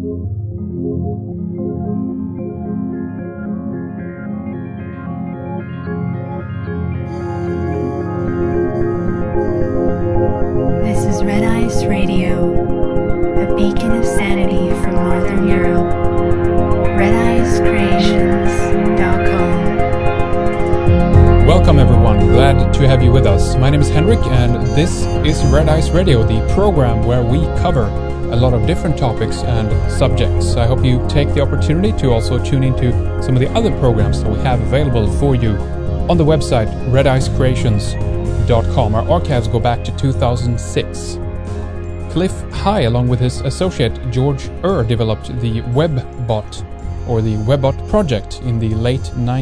This is Red Ice Radio, a beacon of sanity from Northern Europe. RedIceCreations.com. Welcome everyone, glad to have you with us. My name is Henrik and this is Red Ice Radio, the program where we cover a lot of different topics and subjects. I hope you take the opportunity to also tune into some of the other programs that we have available for you on the website RedIceCreations.com. Our archives go back to 2006. Cliff High, along with his associate George developed the WebBot, or the WebBot project, in the late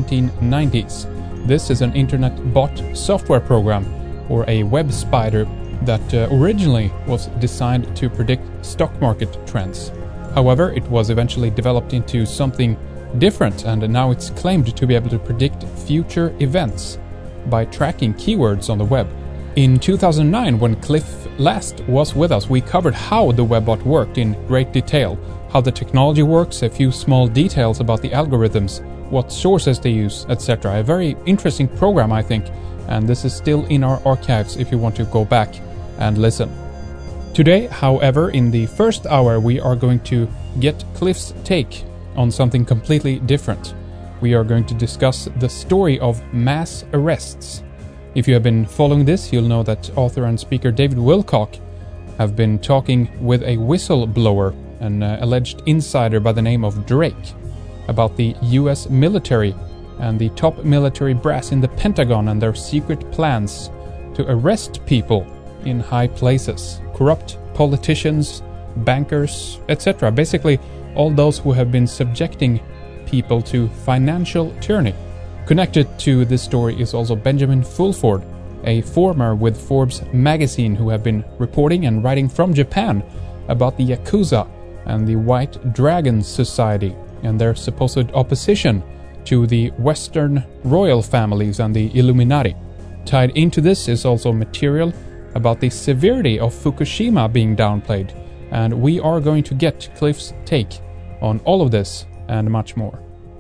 1990s. This is an internet bot software program, or a web spider, that originally was designed to predict stock market trends. However, it was eventually developed into something different, and now it's claimed to be able to predict future events by tracking keywords on the web. In 2009, when Cliff last was with us, we covered how the WebBot worked in great detail, how the technology works, a few small details about the algorithms, what sources they use, etc. A very interesting program, I think, and this is still in our archives if you want to go back and listen. Today, however, in the first hour, we are going to get Cliff's take on something completely different. We are going to discuss the story of mass arrests. If you have been following this, you'll know that author and speaker David Wilcock have been talking with a whistleblower, an alleged insider by the name of Drake, about the US military and the top military brass in the Pentagon and their secret plans to arrest people in high places, corrupt politicians, bankers, etc. Basically, all those who have been subjecting people to financial tyranny. Connected to this story is also Benjamin Fulford, a former with Forbes magazine who have been reporting and writing from Japan about the Yakuza and the White Dragon Society and their supposed opposition to the Western royal families and the Illuminati. Tied into this is also material about the severity of Fukushima being downplayed, and we are going to get Cliff's take on all of this and much more.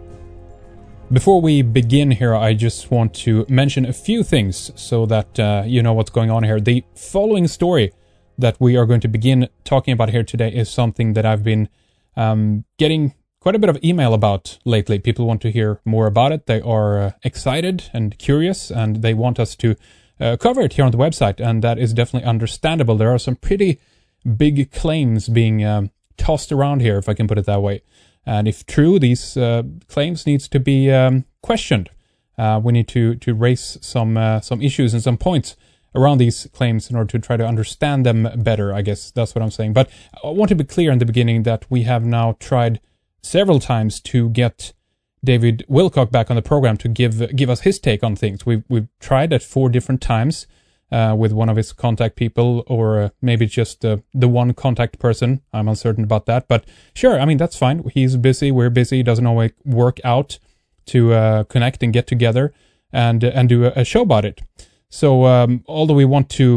Before we begin here, I just want to mention a few things so that you know what's going on here. The following story that we are going to begin talking about here today is something that I've been getting quite a bit of email about lately. People want to hear more about it. They are excited and curious, and they want us to cover it here on the website, and that is definitely understandable. There are some pretty big claims being tossed around here, if I can put it that way. And if true, these claims needs to be questioned. We need to raise some issues and some points around these claims in order to try to understand them better, I guess that's what I'm saying. But I want to be clear in the beginning that we have now tried several times to get David Wilcock back on the program to give us his take on things. We've tried at 4 different times with one of his contact people, or maybe just the one contact person. I'm uncertain about that, but sure, I mean, that's fine. He's busy, we're busy. It doesn't always work out to connect and get together and do a show about it. So although we want to,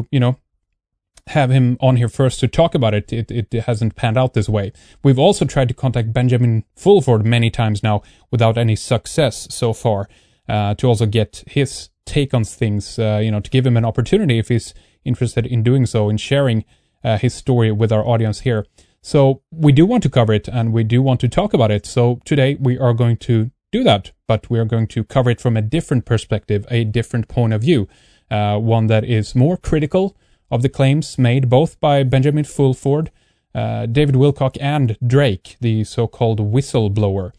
have him on here first to talk about it, it hasn't panned out this way. We've also tried to contact Benjamin Fulford many times now without any success so far, to also get his take on things, to give him an opportunity if he's interested in doing so, in sharing his story with our audience here. So we do want to cover it and we do want to talk about it. So today we are going to do that, but we are going to cover it from a different perspective, a different point of view, one that is more critical of the claims made both by Benjamin Fulford, David Wilcock, and Drake, the so-called whistleblower.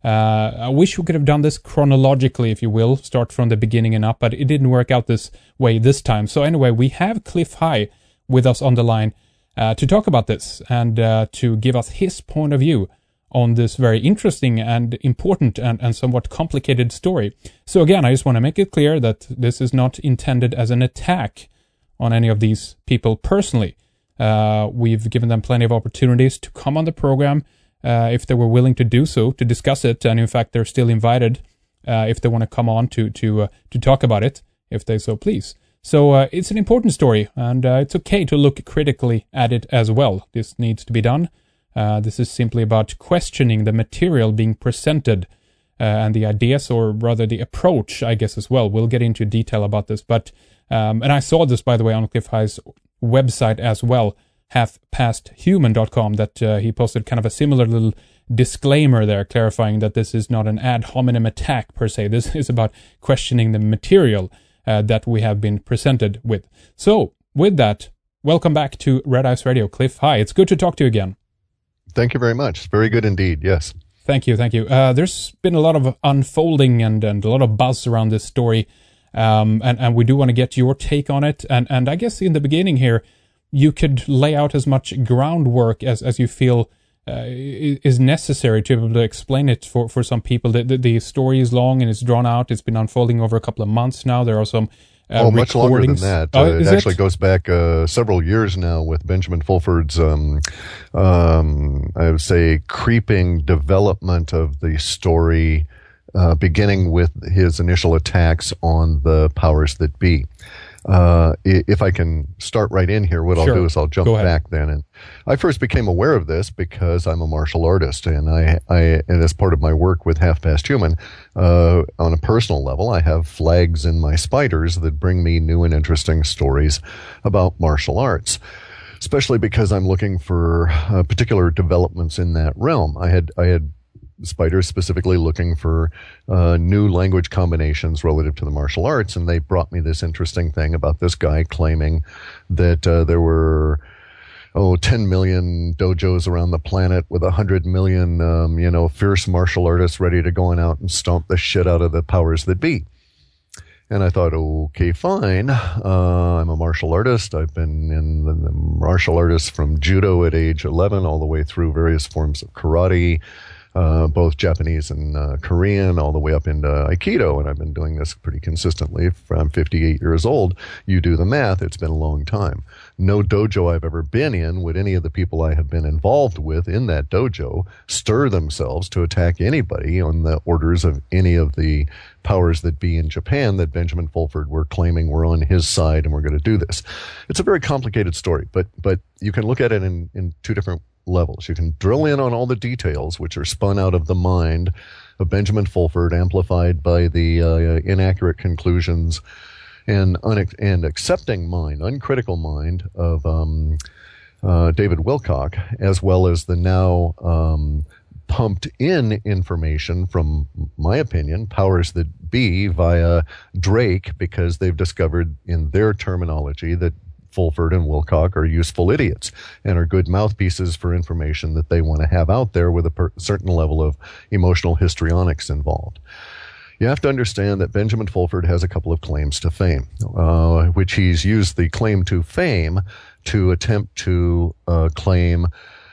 I wish we could have done this chronologically, if you will, start from the beginning and up, but it didn't work out this way this time. So anyway, we have Cliff High with us on the line to talk about this and to give us his point of view on this very interesting and important and somewhat complicated story. So again, I just want to make it clear that this is not intended as an attack on any of these people personally. We've given them plenty of opportunities to come on the program if they were willing to do so, to discuss it, and in fact they're still invited if they want to come on to talk about it, if they so please. So it's an important story, and it's okay to look critically at it as well. This needs to be done, This is simply about questioning the material being presented and the ideas, or rather the approach, I guess, as well. We'll get into detail about this. But and I saw this, by the way, on Cliff High's website as well, halfpasthuman.com, that he posted kind of a similar little disclaimer there, clarifying that this is not an ad hominem attack per se. This is about questioning the material that we have been presented with. So, with that, welcome back to Red Ice Radio, Cliff High. It's good to talk to you again. Thank you very much. Very good indeed, yes. Thank you. There's been a lot of unfolding and a lot of buzz around this story, and we do want to get your take on it. And I guess in the beginning here, you could lay out as much groundwork as you feel is necessary to be able to explain it for some people. The story is long and it's drawn out. It's been unfolding over a couple of months now. There are some much longer than that. It actually goes back several years now with Benjamin Fulford's, I would say, creeping development of the story, beginning with his initial attacks on the powers that be. If I can start right in here, what I'll do is I'll jump back then. And I first became aware of this because I'm a martial artist, and and as part of my work with Half Past Human, on a personal level, I have flags in my spiders that bring me new and interesting stories about martial arts, especially because I'm looking for particular developments in that realm. I had spiders specifically looking for new language combinations relative to the martial arts, and they brought me this interesting thing about this guy claiming that there were 10 million dojos around the planet with 100 million fierce martial artists ready to go out and stomp the shit out of the powers that be. And I thought, okay, fine. I'm a martial artist. I've been in the martial artists from judo at age 11 all the way through various forms of karate, both Japanese and Korean, all the way up into Aikido, and I've been doing this pretty consistently. I'm 58 years old. You do the math, it's been a long time. No dojo I've ever been in would any of the people I have been involved with in that dojo stir themselves to attack anybody on the orders of any of the powers that be in Japan that Benjamin Fulford were claiming were on his side and were going to do this. It's a very complicated story, but you can look at it in two different levels. You can drill in on all the details which are spun out of the mind of Benjamin Fulford, amplified by the inaccurate conclusions and accepting mind, uncritical mind of David Wilcock, as well as the now pumped in information from, my opinion, powers that be via Drake, because they've discovered in their terminology that Fulford and Wilcock are useful idiots and are good mouthpieces for information that they want to have out there with a certain level of emotional histrionics involved. You have to understand that Benjamin Fulford has a couple of claims to fame, which he's used the claim to fame to attempt to claim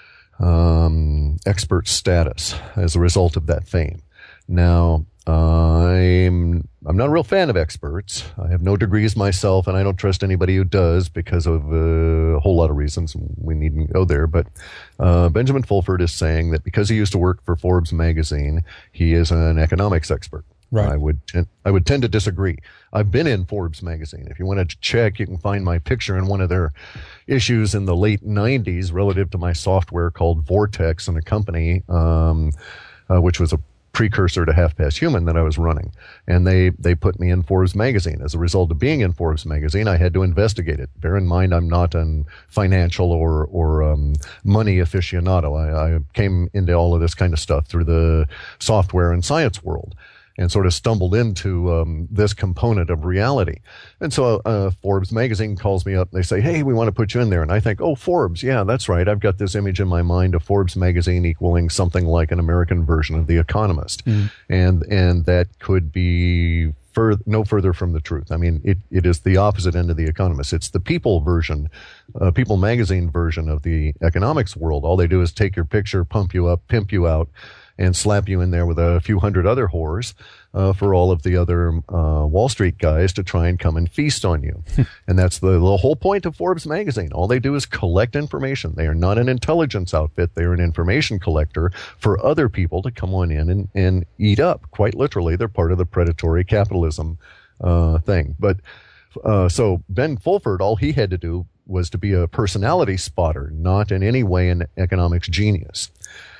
expert status as a result of that fame. Now, I'm not a real fan of experts. I have no degrees myself, and I don't trust anybody who does because of a whole lot of reasons. We needn't go there. But Benjamin Fulford is saying that because he used to work for Forbes magazine, he is an economics expert. Right. I would tend to disagree. I've been in Forbes magazine. If you want to check, you can find my picture in one of their issues in the late 90s relative to my software called Vortex and a company, which was a precursor to Half Past Human that I was running. And they put me in Forbes magazine. As a result of being in Forbes magazine, I had to investigate it. Bear in mind, I'm not a financial or money aficionado. I came into all of this kind of stuff through the software and science world, and sort of stumbled into this component of reality. And so Forbes magazine calls me up and they say, hey, we want to put you in there. And I think, oh, Forbes, yeah, that's right. I've got this image in my mind of Forbes magazine equaling something like an American version of The Economist. Mm. And that could be no further from the truth. I mean, it is the opposite end of The Economist. It's the People version, People magazine version of the economics world. All they do is take your picture, pump you up, pimp you out, and slap you in there with a few hundred other whores for all of the other Wall Street guys to try and come and feast on you. And that's the whole point of Forbes magazine. All they do is collect information. They are not an intelligence outfit. They are an information collector for other people to come on in and eat up. Quite literally, they're part of the predatory capitalism thing. But so Ben Fulford, all he had to do was to be a personality spotter, not in any way an economics genius.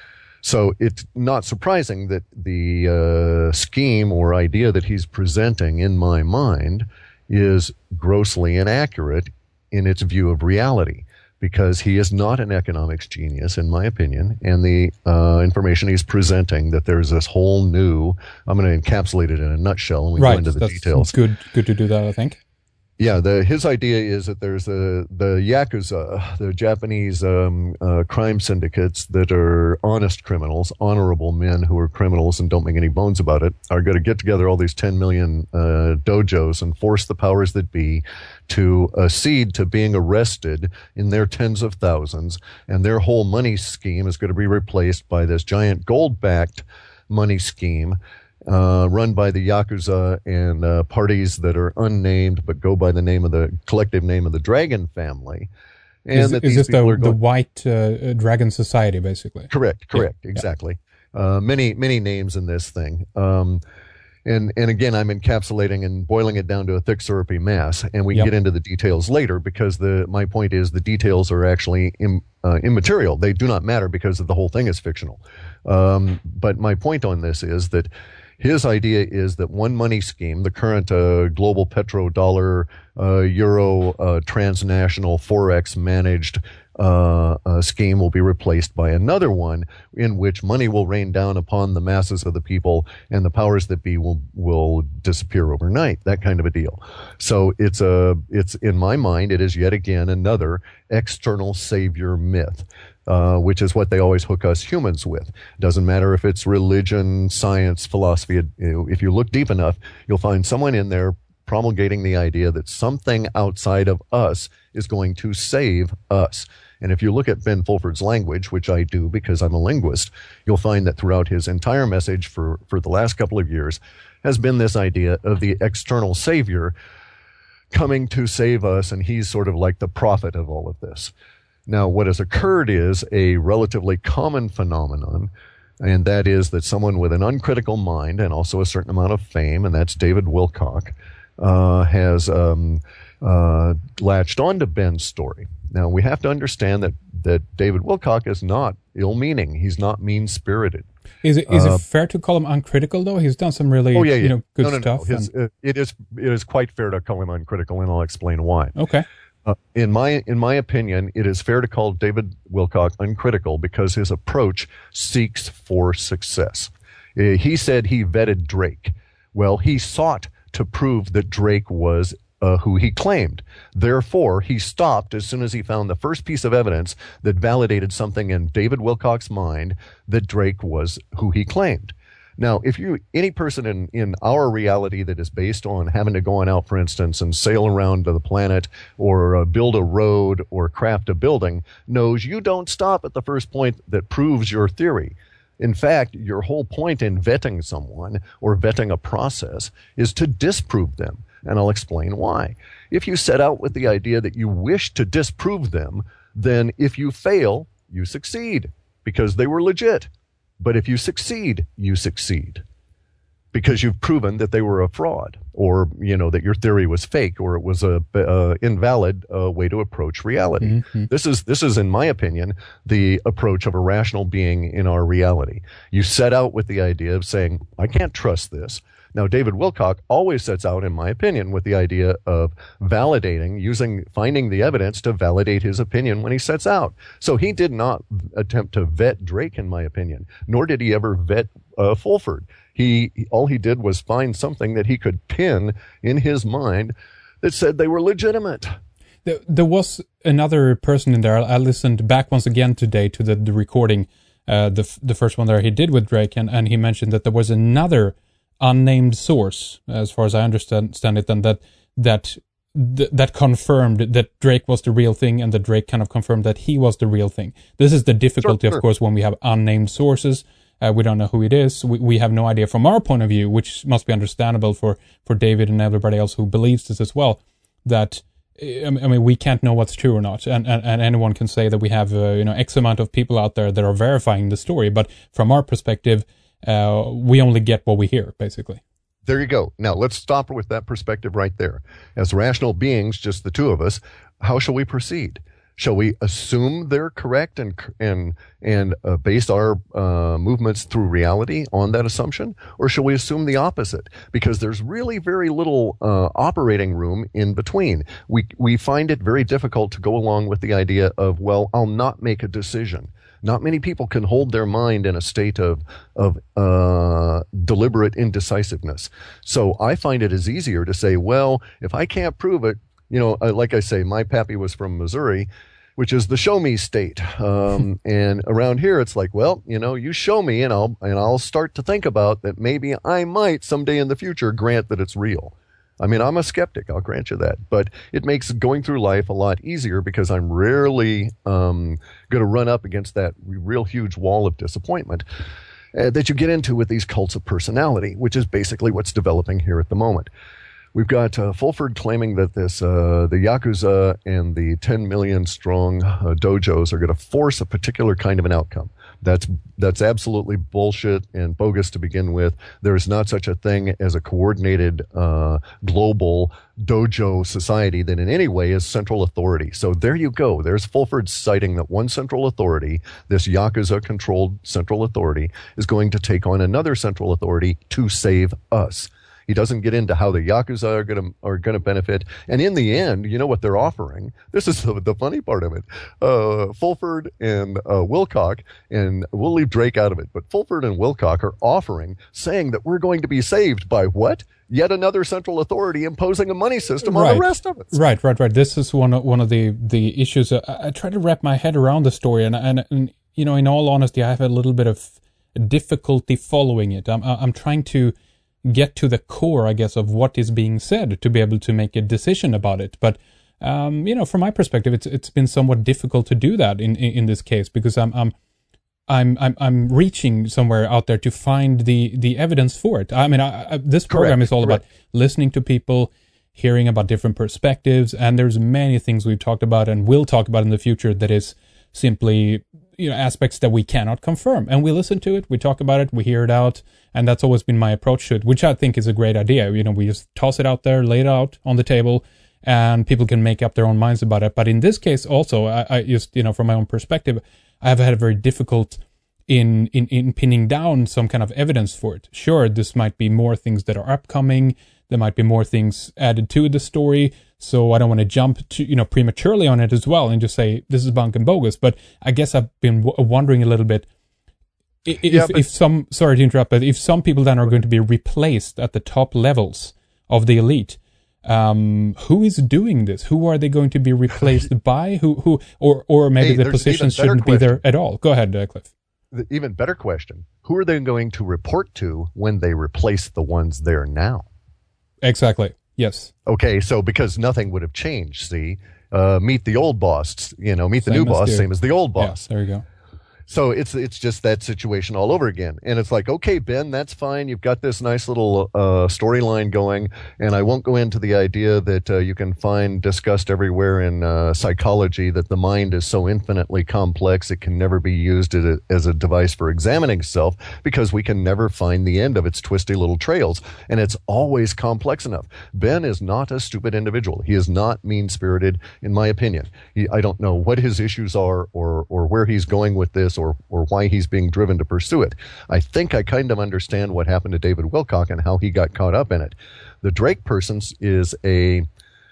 So it's not surprising that the scheme or idea that he's presenting, in my mind, is grossly inaccurate in its view of reality, because he is not an economics genius, in my opinion, and the information he's presenting, that there's this whole new, I'm going to encapsulate it in a nutshell, and we go into the details. Good to do that, I think. Yeah, his idea is that there's the Yakuza, the Japanese crime syndicates that are honest criminals, honorable men who are criminals and don't make any bones about it, are going to get together all these 10 million dojos and force the powers that be to accede to being arrested in their tens of thousands, and their whole money scheme is going to be replaced by this giant gold-backed money scheme run by the Yakuza and parties that are unnamed but go by the name of the collective name of the Dragon family. And is this the White Dragon Society, basically? Correct, exactly. Many names in this thing. And again, I'm encapsulating and boiling it down to a thick syrupy mass, and we can get into the details later, because my point is the details are actually immaterial. They do not matter because the whole thing is fictional. But my point on this is that his idea is that one money scheme, the current global petrodollar, euro, transnational forex managed scheme, will be replaced by another one in which money will rain down upon the masses of the people, and the powers that be will disappear overnight. That kind of a deal. So it's in my mind, it is yet again another external savior myth. Which is what they always hook us humans with. Doesn't matter if it's religion, science, philosophy. If you look deep enough, you'll find someone in there promulgating the idea that something outside of us is going to save us. And if you look at Ben Fulford's language, which I do because I'm a linguist, you'll find that throughout his entire message for the last couple of years has been this idea of the external savior coming to save us, and he's sort of like the prophet of all of this. Now, what has occurred is a relatively common phenomenon, and that is that someone with an uncritical mind and also a certain amount of fame, and that's David Wilcock, has latched onto Ben's story. Now, we have to understand that David Wilcock is not ill-meaning. He's not mean-spirited. Is it fair to call him uncritical, though? He's done some really good stuff. No. It is quite fair to call him uncritical, and I'll explain why. Okay. In my opinion, it is fair to call David Wilcock uncritical because his approach seeks for success. He said he vetted Drake. Well, he sought to prove that Drake was who he claimed. Therefore, he stopped as soon as he found the first piece of evidence that validated something in David Wilcock's mind that Drake was who he claimed. Now, if any person in our reality that is based on having to go out, for instance, and sail around to the planet or build a road or craft a building, knows you don't stop at the first point that proves your theory. In fact, your whole point in vetting someone or vetting a process is to disprove them. And I'll explain why. If you set out with the idea that you wish to disprove them, then if you fail, you succeed because they were legit. But if you succeed, you succeed because you've proven that they were a fraud, or that your theory was fake, or it was a invalid way to approach reality. Mm-hmm. This is, in my opinion, the approach of a rational being in our reality. You set out with the idea of saying, I can't trust this. Now, David Wilcock always sets out, in my opinion, with the idea of finding the evidence to validate his opinion when he sets out. So he did not attempt to vet Drake, in my opinion, nor did he ever vet Fulford. All he did was find something that he could pin in his mind that said they were legitimate. There was another person in there. I listened back once again today to the recording, the first one there he did with Drake, and he mentioned that there was another unnamed source, as far as I understand it, and that confirmed that Drake was the real thing, and that Drake kind of confirmed that he was the real thing. This is the difficulty, of course, when we have unnamed sources. We don't know who it is. We have no idea from our point of view, which must be understandable for David and everybody else who believes this as well, that we can't know what's true or not, and anyone can say that we have X amount of people out there that are verifying the story, but from our perspective, we only get what we hear, basically. There you go. Now let's stop with that perspective right there. As rational beings, just the two of us, how shall we proceed? Shall we assume they're correct and base our movements through reality on that assumption, or shall we assume the opposite? Because there's really very little operating room in between. We find it very difficult to go along with the idea of, well, I'll not make a decision. Not many people can hold their mind in a state of deliberate indecisiveness. So I find it is easier to say, well, if I can't prove it, like I say, my pappy was from Missouri, which is the show me state. And around here, it's like, well, you show me and I'll start to think about that maybe I might someday in the future grant that it's real. I mean, I'm a skeptic, I'll grant you that. But it makes going through life a lot easier because I'm rarely going to run up against that real huge wall of disappointment that you get into with these cults of personality, which is basically what's developing here at the moment. We've got Fulford claiming that the Yakuza and the 10 million strong dojos are going to force a particular kind of an outcome. That's absolutely bullshit and bogus to begin with. There is not such a thing as a coordinated global dojo society that in any way is central authority. So there you go. There's Fulford citing that one central authority, this Yakuza-controlled central authority, is going to take on another central authority to save us. He doesn't get into how the Yakuza are going to benefit. And in the end, you know what they're offering? This is the funny part of it. Fulford and Wilcock, and we'll leave Drake out of it, but Fulford and Wilcock are offering, saying that we're going to be saved by what? Yet another central authority imposing a money system on the rest of us. Right. This is one of the issues. I try to wrap my head around the story, and in all honesty, I have a little bit of difficulty following it. I'm trying to get to the core, I guess, of what is being said to be able to make a decision about it. But from my perspective, it's been somewhat difficult to do that in this case because I'm reaching somewhere out there to find the evidence for it. I mean, this program is all about listening to people, hearing about different perspectives, and there's many things we've talked about and will talk about in the future that is simply aspects that we cannot confirm. And we listen to it, we talk about it, we hear it out, and that's always been my approach to it, which I think is a great idea. We just toss it out there, lay it out on the table, and people can make up their own minds about it. But in this case also, I just, from my own perspective, I have had a very difficult in pinning down some kind of evidence for it. Sure, this might be more things that are upcoming, there might be more things added to the story, so I don't want to jump to, prematurely on it as well and just say this is bunk and bogus. But I guess I've been wondering a little bit if some, sorry to interrupt, but if some people then are going to be replaced at the top levels of the elite, who is doing this? Who are they going to be replaced by? Who, or maybe the positions shouldn't be there at all. Go ahead, Cliff. The even better question: who are they going to report to when they replace the ones there now? Exactly. Yes. Okay, so because nothing would have changed, see, meet the old boss, meet the new boss, same as the old boss. Yeah, there you go. So it's just that situation all over again. And it's like, okay, Ben, that's fine. You've got this nice little storyline going. And I won't go into the idea that you can find discussed everywhere in psychology that the mind is so infinitely complex it can never be used as a device for examining self because we can never find the end of its twisty little trails. And it's always complex enough. Ben is not a stupid individual. He is not mean-spirited, in my opinion. I don't know what his issues are or where he's going with this, or why he's being driven to pursue it. I think I kind of understand what happened to David Wilcock and how he got caught up in it. The Drake person is I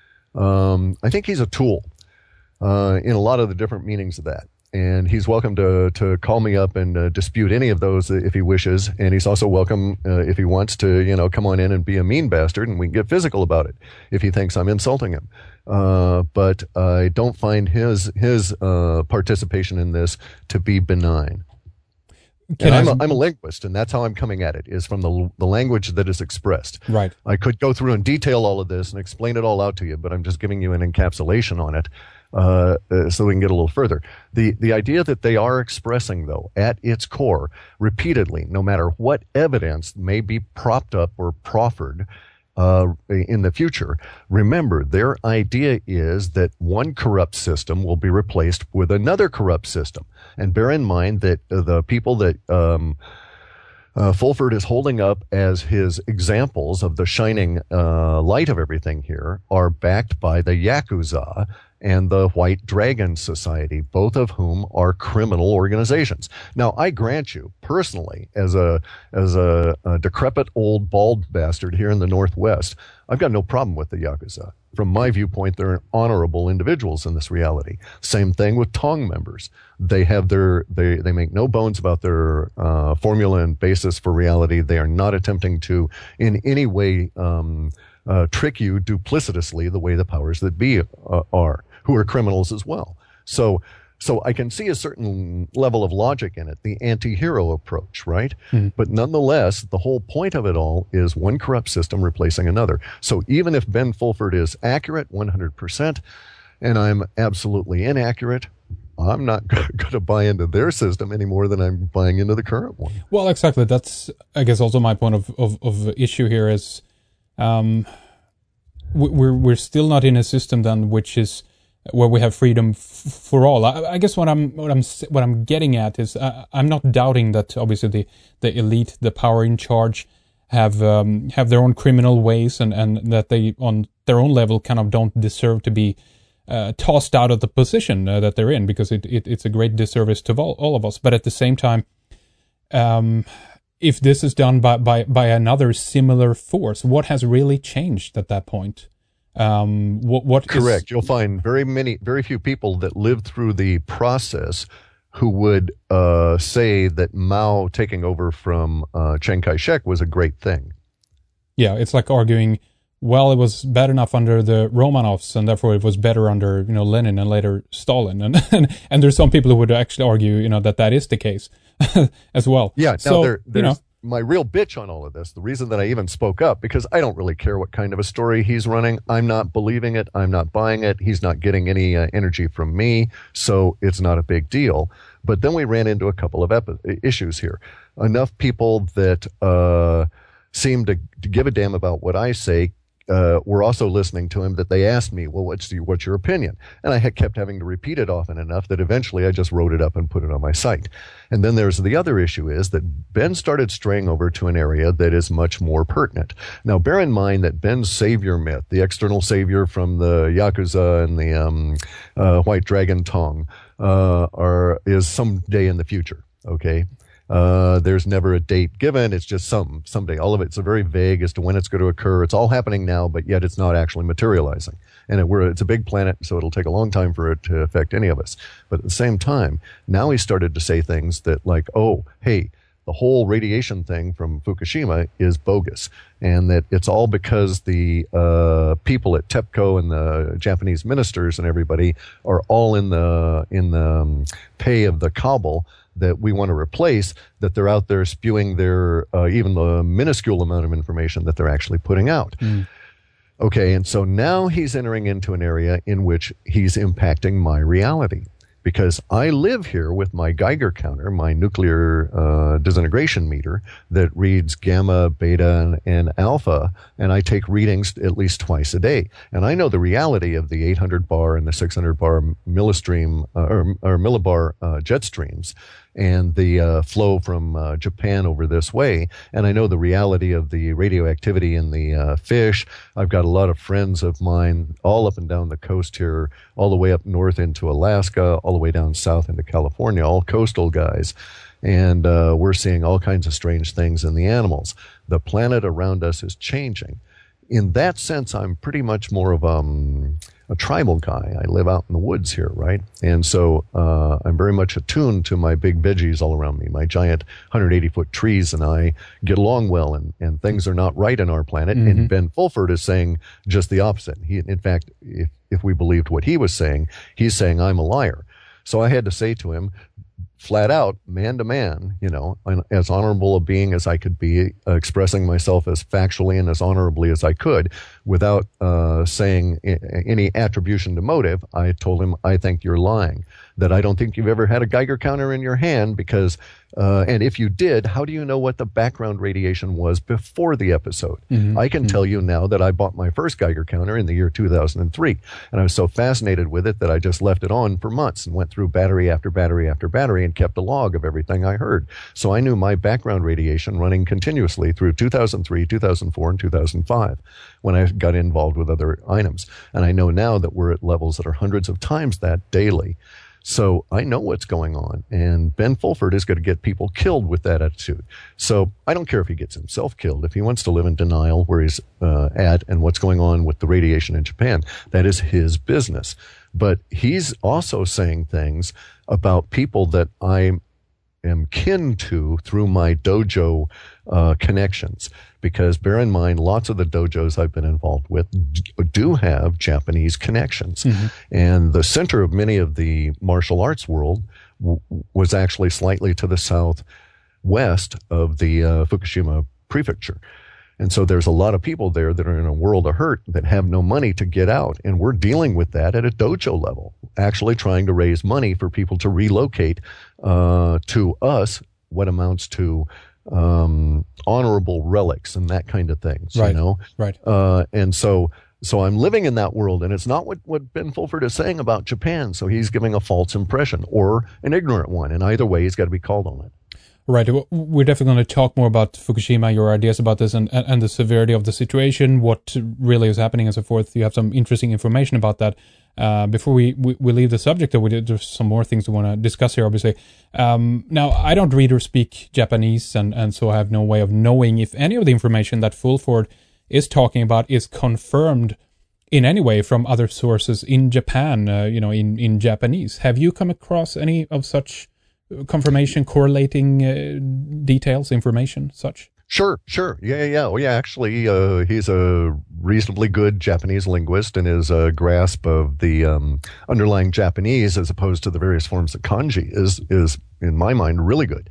think he's a tool in a lot of the different meanings of that. And he's welcome to call me up and dispute any of those if he wishes. And he's also welcome, if he wants to, come on in and be a mean bastard and we can get physical about it if he thinks I'm insulting him. But I don't find his participation in this to be benign. I'm a linguist, and that's how I'm coming at it, is from the language that is expressed. Right. I could go through and detail all of this and explain it all out to you, but I'm just giving you an encapsulation on it so we can get a little further. The idea that they are expressing, though, at its core, repeatedly, no matter what evidence may be propped up or proffered, in the future, remember, their idea is that one corrupt system will be replaced with another corrupt system. And bear in mind that the people that Fulford is holding up as his examples of the shining light of everything here are backed by the Yakuza and the White Dragon Society, both of whom are criminal organizations. Now, I grant you, personally, as a decrepit old bald bastard here in the Northwest, I've got no problem with the Yakuza. From my viewpoint, they're honorable individuals in this reality. Same thing with Tong members. They have they make no bones about their formula and basis for reality. They are not attempting to in any way trick you duplicitously the way the powers that be are, who are criminals as well. So I can see a certain level of logic in it, the anti-hero approach, right? Mm-hmm. But nonetheless, the whole point of it all is one corrupt system replacing another. So even if Ben Fulford is accurate 100%, and I'm absolutely inaccurate, I'm not going to buy into their system any more than I'm buying into the current one. Well, exactly. That's, I guess, also my point of issue here is we're still not in a system then which is where we have freedom for all. I guess what I'm getting at is I'm not doubting that obviously the elite, the power in charge, have their own criminal ways and that they on their own level kind of don't deserve to be tossed out of the position that they're in, because it's a great disservice to all of us. But at the same time, if this is done by another similar force, what has really changed at that point? What Correct. You'll find very few people that lived through the process who would say that Mao taking over from Chiang Kai-shek was a great thing. Yeah, it's like arguing, well, it was bad enough under the Romanovs, and therefore it was better under Lenin and later Stalin, and there's some people who would actually argue that is the case as well. Yeah. Now there's my real bitch on all of this, the reason that I even spoke up, because I don't really care what kind of a story he's running. I'm not believing it. I'm not buying it. He's not getting any energy from me, so it's not a big deal. But then we ran into a couple of issues here. Enough people that seem to give a damn about what I say were also listening to him, that they asked me, well, what's your opinion? And I kept having to repeat it often enough that eventually I just wrote it up and put it on my site. And then there's the other issue is that Ben started straying over to an area that is much more pertinent. Now, bear in mind that Ben's savior myth, the external savior from the Yakuza and the White Dragon Tong, is someday in the future, okay? There's never a date given. It's just someday. All of it's very vague as to when it's going to occur. It's all happening now, but yet it's not actually materializing. And it's a big planet, so it'll take a long time for it to affect any of us. But at the same time, now he started to say things that like, oh, hey, the whole radiation thing from Fukushima is bogus, and that it's all because the people at TEPCO and the Japanese ministers and everybody are all in the pay of the cabal that we want to replace, that they're out there spewing their even the minuscule amount of information that they're actually putting out. Mm. Okay, and so now he's entering into an area in which he's impacting my reality, because I live here with my Geiger counter, my nuclear disintegration meter that reads gamma, beta, and alpha, and I take readings at least twice a day. And I know the reality of the 800 bar and the 600 bar millistream or millibar jet streams, and the flow from Japan over this way. And I know the reality of the radioactivity in the fish. I've got a lot of friends of mine all up and down the coast here, all the way up north into Alaska, all the way down south into California, all coastal guys. And we're seeing all kinds of strange things in the animals. The planet around us is changing. In that sense, I'm pretty much more of a tribal guy. I live out in the woods here, right? And so I'm very much attuned to my big veggies all around me, my giant 180-foot trees, and I get along well, and things are not right in our planet. Mm-hmm. And Ben Fulford is saying just the opposite. In fact, if we believed what he was saying, he's saying I'm a liar. So I had to say to him, flat out, man to man, as honorable a being as I could be, expressing myself as factually and as honorably as I could, without saying any attribution to motive. I told him, I think you're lying. that I don't think you've ever had a Geiger counter in your hand because, and if you did, how do you know what the background radiation was before the episode? I can tell you now that I bought my first Geiger counter in the year 2003, and I was so fascinated with it that I just left it on for months and went through battery after battery after battery and kept a log of everything I heard. So I knew my background radiation running continuously through 2003, 2004, and 2005 when I got involved with other items. And I know now that we're at levels that are hundreds of times that daily. So I know what's going on, and Ben Fulford is going to get people killed with that attitude. So I don't care if he gets himself killed. If he wants to live in denial where he's at and what's going on with the radiation in Japan, that is his business. But he's also saying things about people that I am kin to through my dojo connections. Because bear in mind, lots of the dojos I've been involved with do have Japanese connections. And the center of many of the martial arts world was actually slightly to the southwest of the Fukushima prefecture. And so there's a lot of people there that are in a world of hurt that have no money to get out. And we're dealing with that at a dojo level, actually trying to raise money for people to relocate to us, what amounts to honorable relics and that kind of things, right, you know? Right. And so I'm living in that world, and it's not what Ben Fulford is saying about Japan. So he's giving a false impression or an ignorant one. And either way, he's got to be called on it. Right. We're definitely going to talk more about Fukushima, your ideas about this and the severity of the situation, what really is happening and so forth. You have some interesting information about that. Before we leave the subject, though, there's some more things we want to discuss here, obviously. Now, I don't read or speak Japanese, and so I have no way of knowing if any of the information that Fulford is talking about is confirmed in any way from other sources in Japan, in Japanese. Have you come across any of such confirmation, correlating details, information, such? Sure. Yeah. Oh, yeah. Actually, he's a reasonably good Japanese linguist, and his grasp of the underlying Japanese, as opposed to the various forms of kanji, is in my mind really good.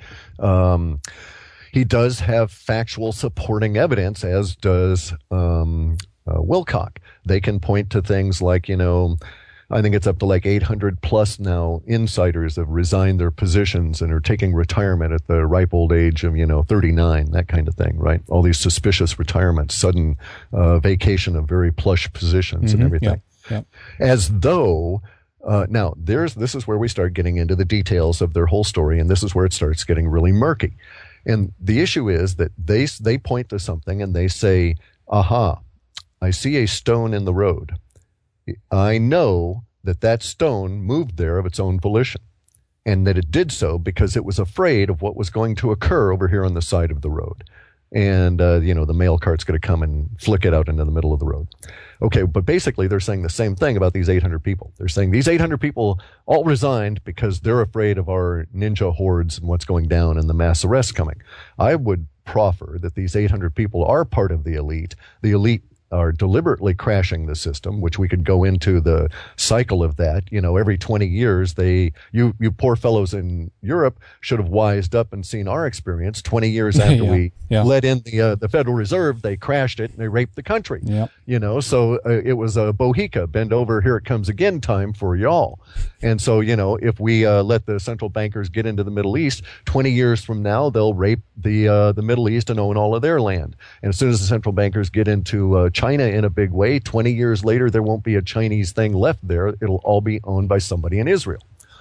He does have factual supporting evidence, as does Wilcock. They can point to things like, I think it's up to like 800 plus now insiders have resigned their positions and are taking retirement at the ripe old age of, 39, that kind of thing, right? All these suspicious retirements, sudden vacation of very plush positions and everything. Yeah. As though, now this is where we start getting into the details of their whole story, and this is where it starts getting really murky. And the issue is that they point to something and they say, aha, I see a stone in the road. I know that stone moved there of its own volition, and that it did so because it was afraid of what was going to occur over here on the side of the road. And, the mail cart's going to come and flick it out into the middle of the road. Okay, but basically they're saying the same thing about these 800 people. They're saying these 800 people all resigned because they're afraid of our ninja hordes and what's going down and the mass arrests coming. I would proffer that these 800 people are part of the elite. The elite are deliberately crashing the system, which we could go into the cycle of that. Every 20 years, you poor fellows in Europe should have wised up and seen our experience. 20 years after we let in the Federal Reserve, they crashed it and they raped the country. Yeah. So it was a Bohica, bend over, here it comes again time for y'all. And so, if we let the central bankers get into the Middle East, 20 years from now, they'll rape the Middle East and own all of their land. And as soon as the central bankers get into China in a big way, 20 years later, there won't be a Chinese thing left there. It'll all be owned by somebody in Israel.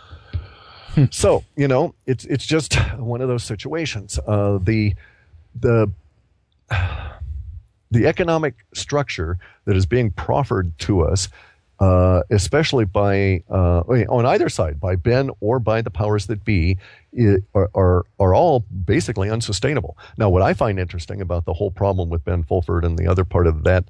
So, it's just one of those situations. The economic structure that is being proffered to us, especially by on either side, by Ben or by the powers that be, are all basically unsustainable. Now, what I find interesting about the whole problem with Ben Fulford and the other part of that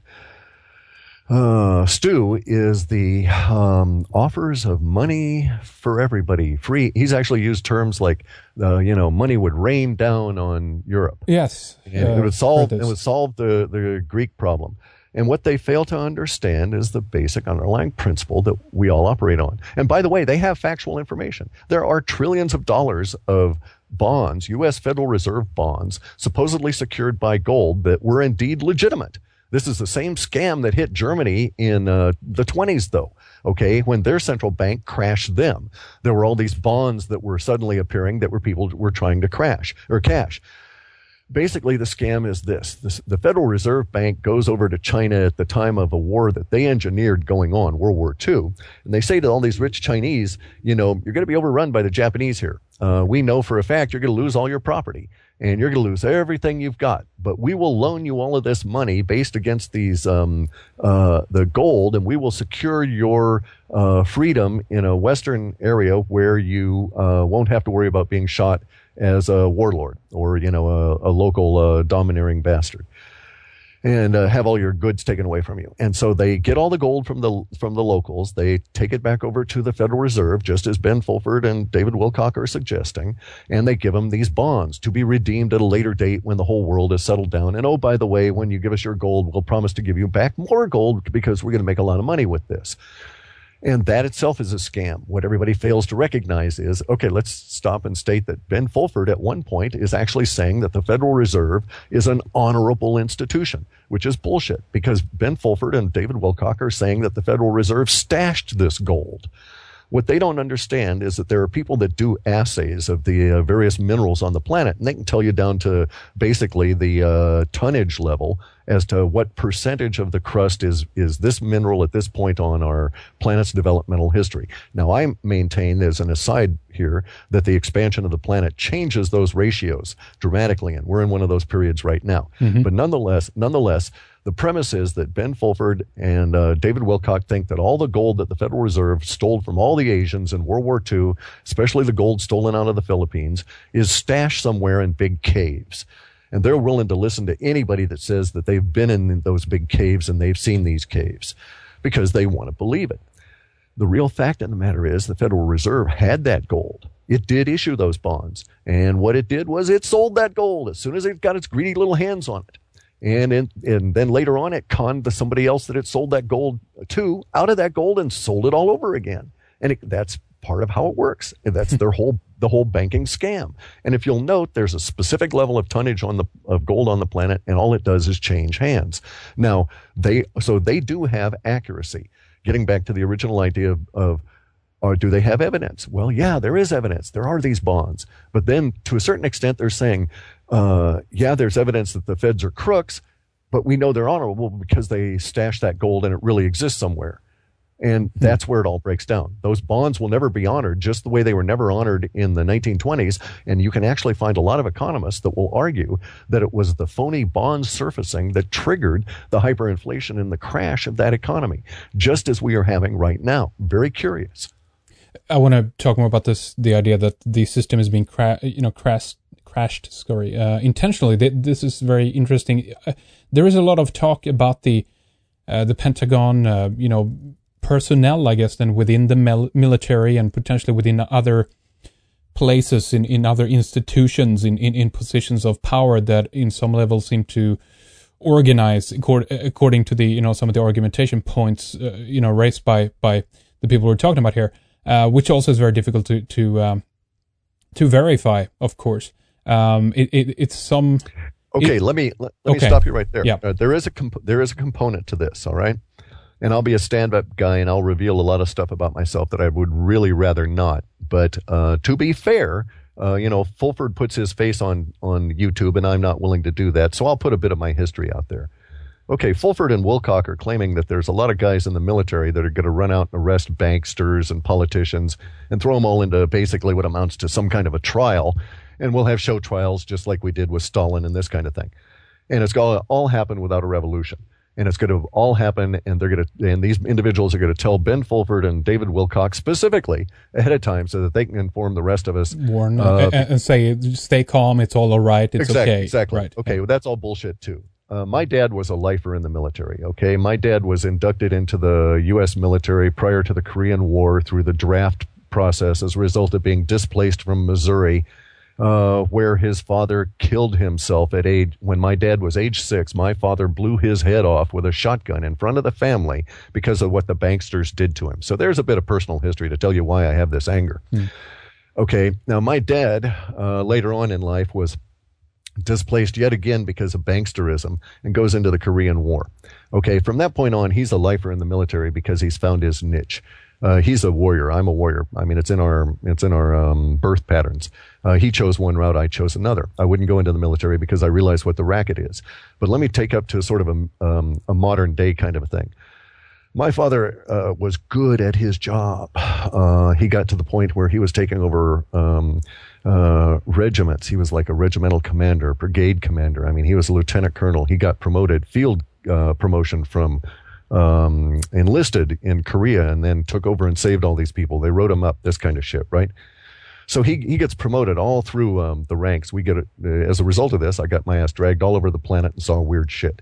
stew is the offers of money for everybody, free. He's actually used terms like, money would rain down on Europe. Yes, and it would solve the Greek problem. And what they fail to understand is the basic underlying principle that we all operate on. And by the way, they have factual information. There are trillions of dollars of bonds, U.S. Federal Reserve bonds, supposedly secured by gold, that were indeed legitimate. This is the same scam that hit Germany in the 20s, though, okay, when their central bank crashed them. There were all these bonds that were suddenly appearing that were people were trying to cash. Basically, the scam is this. The Federal Reserve Bank goes over to China at the time of a war that they engineered going on, World War II, and they say to all these rich Chinese, you're going to be overrun by the Japanese here. We know for a fact you're going to lose all your property, and you're going to lose everything you've got. But we will loan you all of this money based against these the gold, and we will secure your freedom in a Western area where you won't have to worry about being shot as a warlord or, a local domineering bastard, and have all your goods taken away from you. And so they get all the gold from the locals. They take it back over to the Federal Reserve, just as Ben Fulford and David Wilcock are suggesting, and they give them these bonds to be redeemed at a later date when the whole world is settled down. And oh, by the way, when you give us your gold, we'll promise to give you back more gold because we're going to make a lot of money with this. And that itself is a scam. What everybody fails to recognize is, okay, let's stop and state that Ben Fulford at one point is actually saying that the Federal Reserve is an honorable institution, which is bullshit, because Ben Fulford and David Wilcock are saying that the Federal Reserve stashed this gold. What they don't understand is that there are people that do assays of the various minerals on the planet, and they can tell you down to basically the tonnage level as to what percentage of the crust is this mineral at this point on our planet's developmental history. Now, I maintain, as an aside here, that the expansion of the planet changes those ratios dramatically, and we're in one of those periods right now. Mm-hmm. But nonetheless, the premise is that Ben Fulford and David Wilcock think that all the gold that the Federal Reserve stole from all the Asians in World War II, especially the gold stolen out of the Philippines, is stashed somewhere in big caves. And they're willing to listen to anybody that says that they've been in those big caves and they've seen these caves because they want to believe it. The real fact of the matter is the Federal Reserve had that gold. It did issue those bonds. And what it did was it sold that gold as soon as it got its greedy little hands on it. And then later on, it conned somebody else that it sold that gold to out of that gold and sold it all over again. And that's part of how it works. And that's the whole banking scam. And if you'll note, there's a specific level of tonnage of gold on the planet, and all it does is change hands. Now, they do have accuracy. Getting back to the original idea of do they have evidence? Well, yeah, there is evidence. There are these bonds. But then to a certain extent, they're saying, there's evidence that the feds are crooks, but we know they're honorable because they stashed that gold and it really exists somewhere. And that's where it all breaks down. Those bonds will never be honored, just the way they were never honored in the 1920s. And you can actually find a lot of economists that will argue that it was the phony bond surfacing that triggered the hyperinflation and the crash of that economy, just as we are having right now. Very curious. I want to talk more about the idea that the system is being crashed intentionally. This is very interesting. There is a lot of talk about the Pentagon, personnel, I guess, then within the military and potentially within other places in other institutions in positions of power that in some level seem to organize according to the some of the argumentation points raised by the people we're talking about here, which also is very difficult to verify, of course. It's some. Okay, let me stop you right there. Yeah. There is a component to this, all right? And I'll be a stand-up guy, and I'll reveal a lot of stuff about myself that I would really rather not. But to be fair, Fulford puts his face on YouTube, and I'm not willing to do that. So I'll put a bit of my history out there. Okay, Fulford and Wilcock are claiming that there's a lot of guys in the military that are going to run out and arrest banksters and politicians and throw them all into basically what amounts to some kind of a trial. And we'll have show trials just like we did with Stalin and this kind of thing. And it's going to all happen without a revolution. And it's going to all happen, and these individuals are going to tell Ben Fulford and David Wilcock specifically ahead of time so that they can inform the rest of us. Warn and say, stay calm, it's all right, it's okay. Exactly. Right. Okay, well, that's all bullshit too. My dad was a lifer in the military, okay? My dad was inducted into the U.S. military prior to the Korean War through the draft process as a result of being displaced from Missouri, where his father killed himself when my dad was age 6. My father blew his head off with a shotgun in front of the family because of what the banksters did to him. So there's a bit of personal history to tell you why I have this anger. Okay, now my dad, later on in life, was displaced yet again because of banksterism, and goes into the Korean War. Okay, from that point on, he's a lifer in the military because he's found his niche. He's a warrior. I'm a warrior. I mean, it's in our birth patterns. He chose one route. I chose another. I wouldn't go into the military because I realized what the racket is. But let me take up to sort of a modern day kind of a thing. My father was good at his job. He got to the point where he was taking over regiments. He was like a regimental commander, brigade commander. I mean, he was a lieutenant colonel. He got promoted, field promotion from enlisted in Korea, and then took over and saved all these people. They wrote him up, this kind of shit, right? So he gets promoted all through the ranks. We get it as a result of this. I got my ass dragged all over the planet and saw weird shit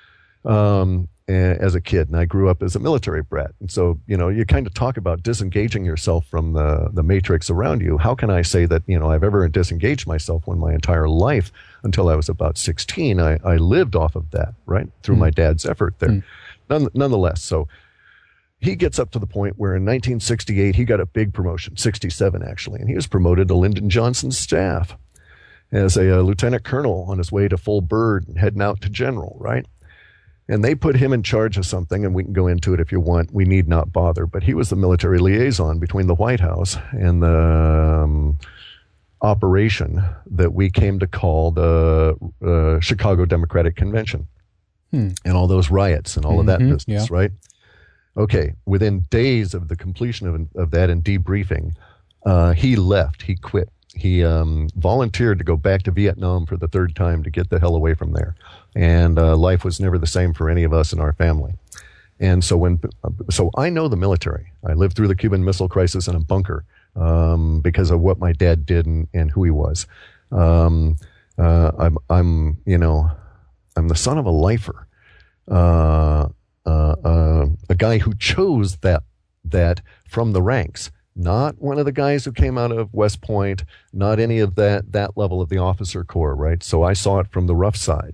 as a kid, and I grew up as a military brat. And so, you kind of talk about disengaging yourself from the matrix around you. How can I say that, I've ever disengaged myself when my entire life, until I was about 16, I lived off of that, right? Through my dad's effort there. Nonetheless, so he gets up to the point where in 1968, he got a big promotion, 67 actually, and he was promoted to Lyndon Johnson's staff as a lieutenant colonel on his way to full bird and heading out to general, right? And they put him in charge of something, and we can go into it if you want. We need not bother. But he was the military liaison between the White House and the operation that we came to call the Chicago Democratic Convention and all those riots and all of that business, right? Okay, within days of the completion of that and debriefing, he left. He quit. He volunteered to go back to Vietnam for the third time to get the hell away from there. And life was never the same for any of us in our family. And so so I know the military. I lived through the Cuban Missile Crisis in a bunker because of what my dad did and who he was. I'm the son of a lifer, a guy who chose that from the ranks. Not one of the guys who came out of West Point, not any of that level of the officer corps, right? So I saw it from the rough side.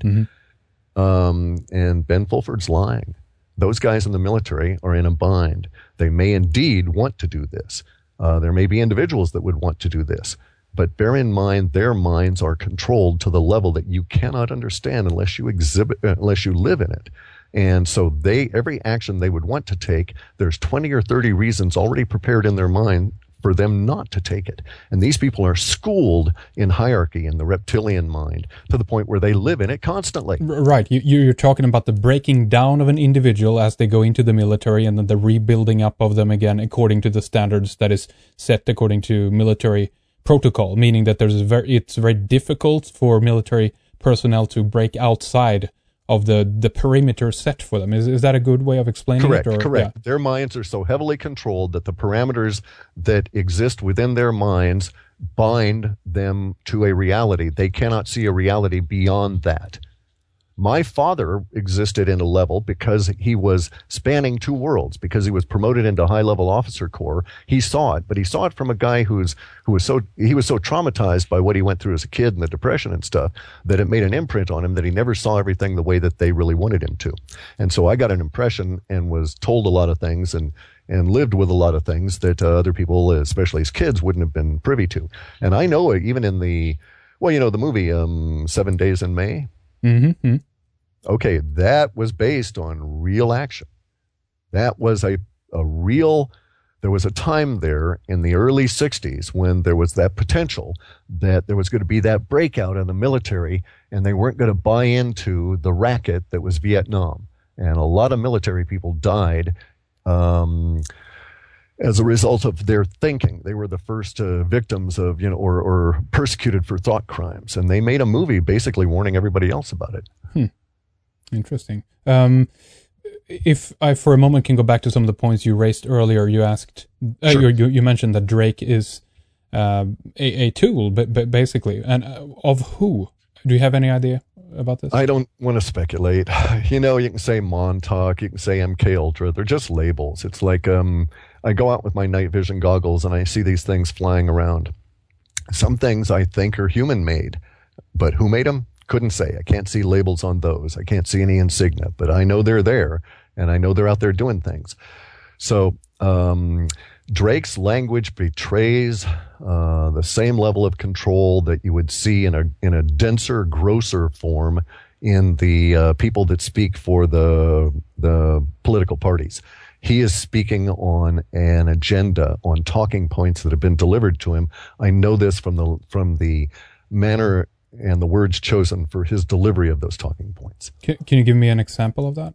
And Ben Fulford's lying. Those guys in the military are in a bind. They may indeed want to do this. There may be individuals that would want to do this. But bear in mind, their minds are controlled to the level that you cannot understand unless you live in it. And so every action they would want to take, there's 20 or 30 reasons already prepared in their mind for them not to take it. And these people are schooled in hierarchy in the reptilian mind to the point where they live in it constantly. Right. You're talking about the breaking down of an individual as they go into the military, and then the rebuilding up of them again according to the standards that is set according to military protocol, meaning that it's very difficult for military personnel to break outside of the perimeter set for them. Is that a good way of explaining it? Correct. Yeah. Their minds are so heavily controlled that the parameters that exist within their minds bind them to a reality. They cannot see a reality beyond that. My father existed in a level because he was spanning two worlds, because he was promoted into high-level officer corps. He saw it, but he saw it from a guy who was so traumatized by what he went through as a kid and the depression and stuff that it made an imprint on him that he never saw everything the way that they really wanted him to. And so I got an impression and was told a lot of things and lived with a lot of things that other people, especially as kids, wouldn't have been privy to. And I know even in the movie 7 Days in May. Mm-hmm. Okay, that was based on real action. That was a real, there was a time there in the early 60s when there was that potential that there was going to be that breakout in the military, and they weren't going to buy into the racket that was Vietnam. And a lot of military people died as a result of their thinking. They were the first victims of, or persecuted for thought crimes. And they made a movie basically warning everybody else about it. Interesting. If I, for a moment, can go back to some of the points you raised earlier, you asked, Sure. you mentioned that Drake is a tool, but basically, and of who? Do you have any idea about this? I don't want to speculate. You can say Montauk, you can say MK Ultra. They're just labels. It's like I go out with my night vision goggles and I see these things flying around. Some things I think are human-made, but who made them? Couldn't say. I can't see labels on those. I can't see any insignia, but I know they're there, and I know they're out there doing things. So Drake's language betrays the same level of control that you would see in a denser, grosser form in the people that speak for the political parties. He is speaking on an agenda, on talking points that have been delivered to him. I know this from the manner and the words chosen for his delivery of those talking points. Can you give me an example of that?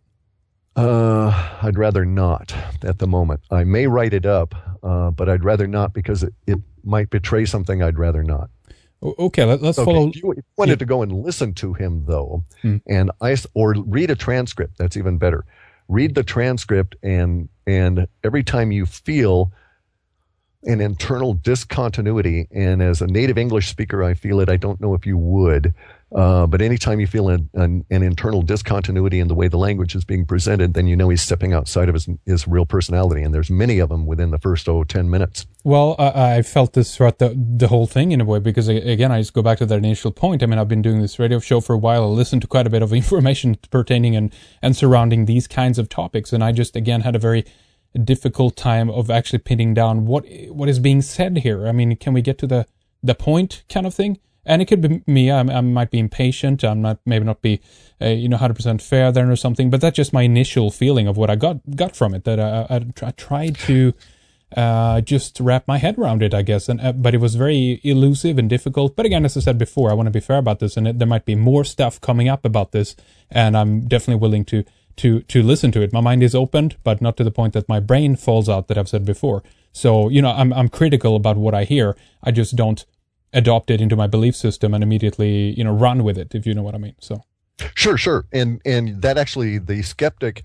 I'd rather not at the moment. I may write it up, but I'd rather not because it might betray something I'd rather not. Okay, let's follow. If you wanted to go and listen to him, though, or read a transcript, that's even better. Read the transcript, and every time you feel an internal discontinuity, and as a native English speaker, I feel it. I don't know if you would, but anytime you feel an internal discontinuity in the way the language is being presented, then you know he's stepping outside of his real personality, and there's many of them within the first 10 minutes. Well, I felt this throughout the whole thing in a way, because again, I just go back to that initial point. I mean, I've been doing this radio show for a while. I listened to quite a bit of information pertaining and surrounding these kinds of topics, and I just, again, had a very difficult time of actually pinning down what is being said here. I mean, can we get to the point kind of thing? And it could be me. I might be impatient. Maybe not be 100% fair there or something. But that's just my initial feeling of what I got from it. That I tried to just wrap my head around it, I guess. But it was very elusive and difficult. But again, as I said before, I want to be fair about this, and there might be more stuff coming up about this, and I'm definitely willing to listen to it. My mind is opened, but not to the point that my brain falls out, that I've said before. So, I'm critical about what I hear. I just don't adopt it into my belief system and immediately, run with it, if you know what I mean. So Sure. And that actually, the skeptic,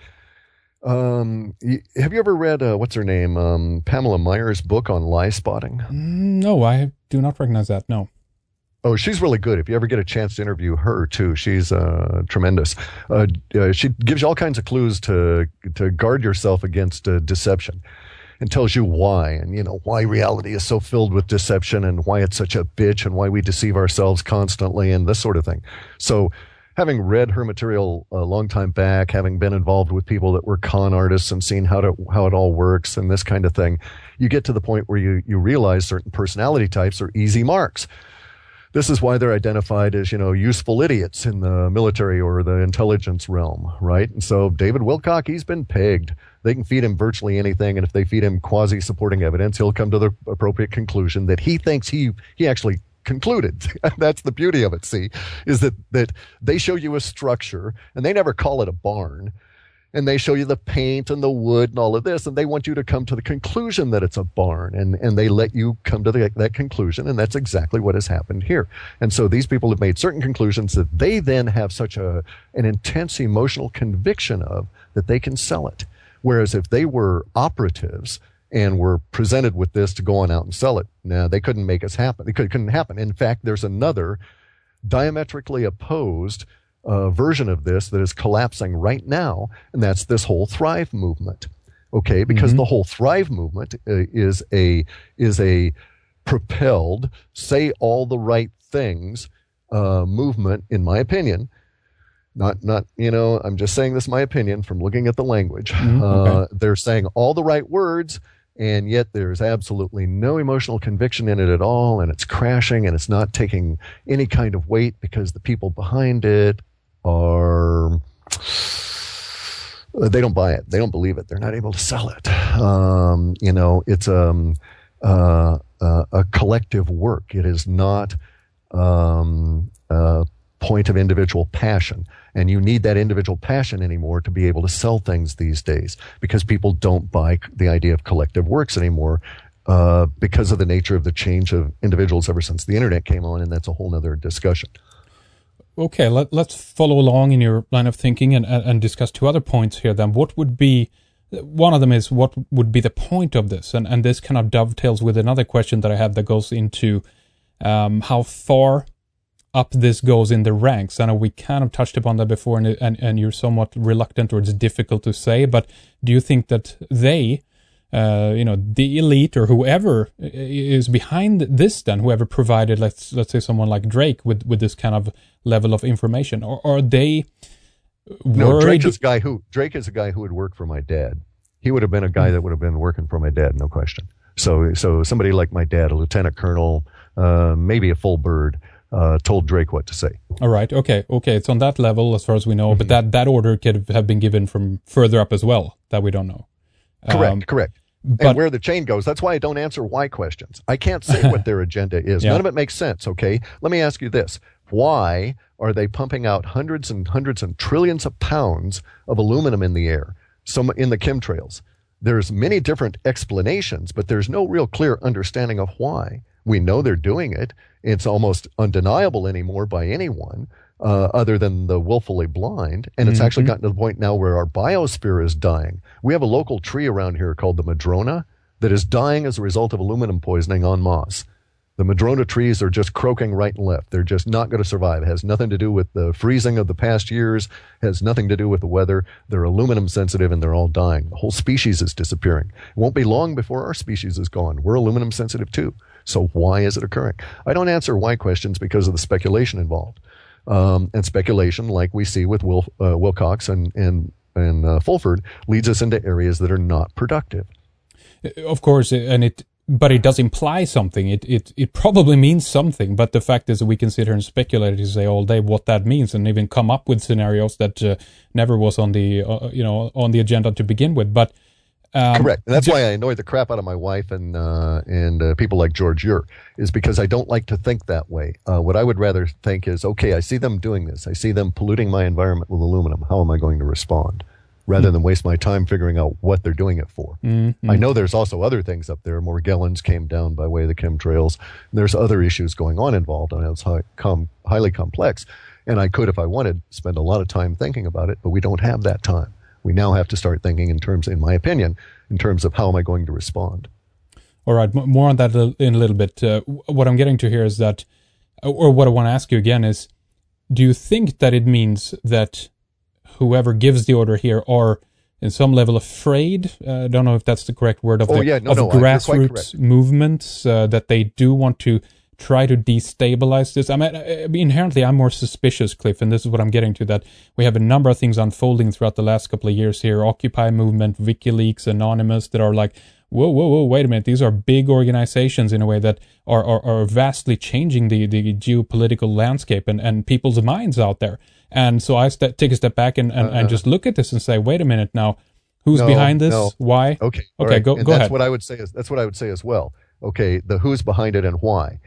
have you ever read, what's her name? Pamela Myers' book on lie spotting? No, I do not recognize that. No. Oh, she's really good. If you ever get a chance to interview her too, she's tremendous. She gives you all kinds of clues to guard yourself against deception, and tells you why, and why reality is so filled with deception, and why it's such a bitch, and why we deceive ourselves constantly, and this sort of thing. So, having read her material a long time back, having been involved with people that were con artists and seen how it all works and this kind of thing, you get to the point where you realize certain personality types are easy marks. This is why they're identified as, useful idiots in the military or the intelligence realm, right? And so David Wilcock, he's been pegged. They can feed him virtually anything, and if they feed him quasi-supporting evidence, he'll come to the appropriate conclusion that he thinks he actually concluded. That's the beauty of it, see, is that they show you a structure, and they never call it a barn, and they show you the paint and the wood and all of this, and they want you to come to the conclusion that it's a barn, and they let you come to that conclusion, and that's exactly what has happened here. And so these people have made certain conclusions that they then have such an intense emotional conviction of that they can sell it. Whereas if they were operatives and were presented with this to go on out and sell it, they couldn't make us happen. It couldn't happen. In fact, there's another diametrically opposed version of this that is collapsing right now, and that's this whole Thrive movement. Okay, because the whole Thrive movement is a propelled, say all the right things movement, in my opinion. Not, I'm just saying this is my opinion from looking at the language. Okay. They're saying all the right words, and yet there's absolutely no emotional conviction in it at all, and it's crashing, and it's not taking any kind of weight because the people behind it they don't buy it. They don't believe it. They're not able to sell it. It's a collective work. It is not a point of individual passion. And you need that individual passion anymore to be able to sell things these days, because people don't buy the idea of collective works anymore because of the nature of the change of individuals ever since the internet came on, and that's a whole other discussion. Okay, let's follow along in your line of thinking and discuss two other points here then. What would be, one of them is, what would be the point of this? And this kind of dovetails with another question that I have that goes into how far up this goes in the ranks. I know we kind of touched upon that before, and you're somewhat reluctant, or it's difficult to say, but do you think that they, the elite or whoever is behind this, then whoever provided, let's say someone like Drake with this kind of level of information, or are they worried? No, Drake is a guy who would work for my dad. he would have been a guy that would have been working for my dad, no question. So somebody like my dad, a lieutenant colonel, maybe a full bird, told Drake what to say. All right. Okay. It's on that level as far as we know, but that order could have been given from further up as well that we don't know. Correct. And where the chain goes, that's why I don't answer why questions. I can't say what their agenda is. None of it makes sense, okay? Let me ask you this. Why are they pumping out hundreds and hundreds and trillions of pounds of aluminum in the air, in the chemtrails? There's many different explanations, but there's no real clear understanding of why. We know they're doing it. It's almost undeniable anymore by anyone other than the willfully blind. And it's actually gotten to the point now where our biosphere is dying. We have a local tree around here called the Madrona that is dying as a result of aluminum poisoning en masse. The Madrona trees are just croaking right and left. They're just not going to survive. It has nothing to do with the freezing of the past years, has nothing to do with the weather. They're aluminum sensitive and they're all dying. The whole species is disappearing. It won't be long before our species is gone. We're aluminum sensitive too. So why is it occurring? I don't answer why questions because of the speculation involved. And speculation, like we see with Wilcox and Fulford, leads us into areas that are not productive. Of course, but it does imply something. It probably means something, but the fact is that we can sit here and speculate and say all day what that means, and even come up with scenarios that never was on the on the agenda to begin with. But correct. And that's why I annoy the crap out of my wife and people like George Ure, is because I don't like to think that way. What I would rather think is, okay, I see them doing this. I see them polluting my environment with aluminum. How am I going to respond? Rather than waste my time figuring out what they're doing it for. I know there's also other things up there. Morgellons came down by way of the chemtrails. There's other issues going on involved, and it's highly complex. And I could, if I wanted, spend a lot of time thinking about it, but we don't have that time. We now have to start thinking in my opinion, in terms of how am I going to respond. All right, more on that in a little bit. What I'm getting to here is that, or what I want to ask you again is, do you think that it means that whoever gives the order here are in some level afraid? I don't know if that's the correct word of grassroots movements, that they do want to try to destabilize this. I mean, inherently, I'm more suspicious, Cliff, and this is what I'm getting to, that we have a number of things unfolding throughout the last couple of years here. Occupy movement, WikiLeaks, Anonymous, that are like, whoa, wait a minute. These are big organizations in a way that are vastly changing the geopolitical landscape and people's minds out there. And so I take a step back and just look at this and say, wait a minute now, who's behind this? No. Why? Okay, right. Go ahead. That's what I would say as well. Okay, the who's behind it and why.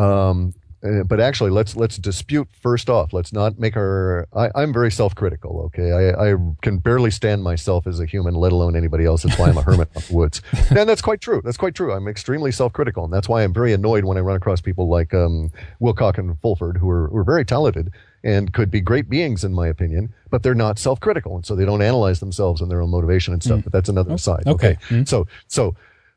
But actually, let's dispute first off. Let's not make I'm very self-critical. Okay, I can barely stand myself as a human, let alone anybody else. That's why I'm a hermit of the woods. And that's quite true. I'm extremely self-critical, and that's why I'm very annoyed when I run across people like Wilcox and Fulford, who are very talented and could be great beings in my opinion, but they're not self-critical, and so they don't analyze themselves and their own motivation and stuff. But that's another aside. Okay. So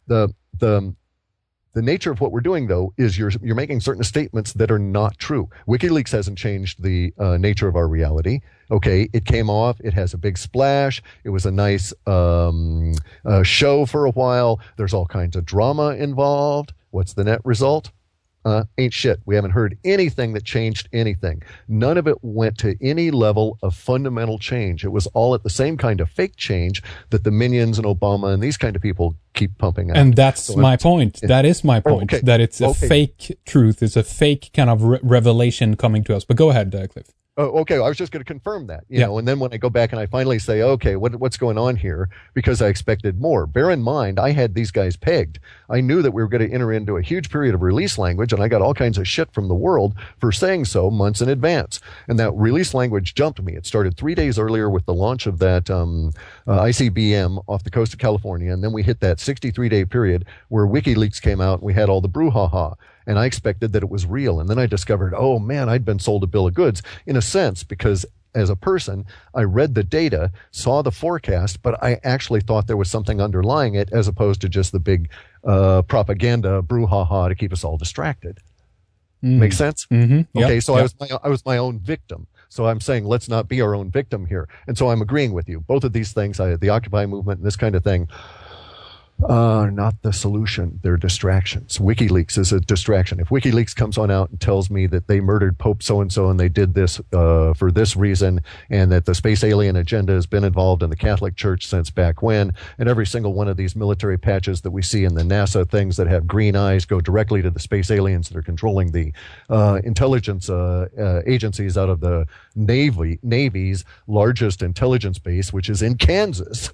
the nature of what we're doing, though, is you're making certain statements that are not true. WikiLeaks hasn't changed the nature of our reality. Okay, it came off. It has a big splash. It was a nice show for a while. There's all kinds of drama involved. What's the net result? Ain't shit. We haven't heard anything that changed anything. None of it went to any level of fundamental change. It was all at the same kind of fake change that the minions and Obama and these kind of people keep pumping out. And that's my point. That is my point. Okay. That it's a fake truth. It's a fake kind of revelation coming to us. But go ahead, Cliff. Oh, okay. I was just going to confirm that, you know, and then when I go back and I finally say, okay, what's going on here? Because I expected more. Bear in mind, I had these guys pegged. I knew that we were going to enter into a huge period of release language, and I got all kinds of shit from the world for saying so months in advance. And that release language jumped me. It started 3 days earlier with the launch of that ICBM off the coast of California, and then we hit that 63-day period where WikiLeaks came out and we had all the brouhaha. And I expected that it was real. And then I discovered, oh man, I'd been sold a bill of goods in a sense, because as a person, I read the data, saw the forecast, but I actually thought there was something underlying it as opposed to just the big propaganda brouhaha to keep us all distracted. Make sense? Mm-hmm. Yep. Okay, so yep. I was my own victim. So I'm saying let's not be our own victim here. And so I'm agreeing with you. Both of these things, the Occupy movement and this kind of thing, Not the solution. They're distractions. WikiLeaks is a distraction. If WikiLeaks comes on out and tells me that they murdered Pope so-and-so and they did this for this reason, and that the space alien agenda has been involved in the Catholic Church since back when, and every single one of these military patches that we see in the NASA things that have green eyes go directly to the space aliens that are controlling the intelligence agencies out of the Navy's largest intelligence base, which is in Kansas.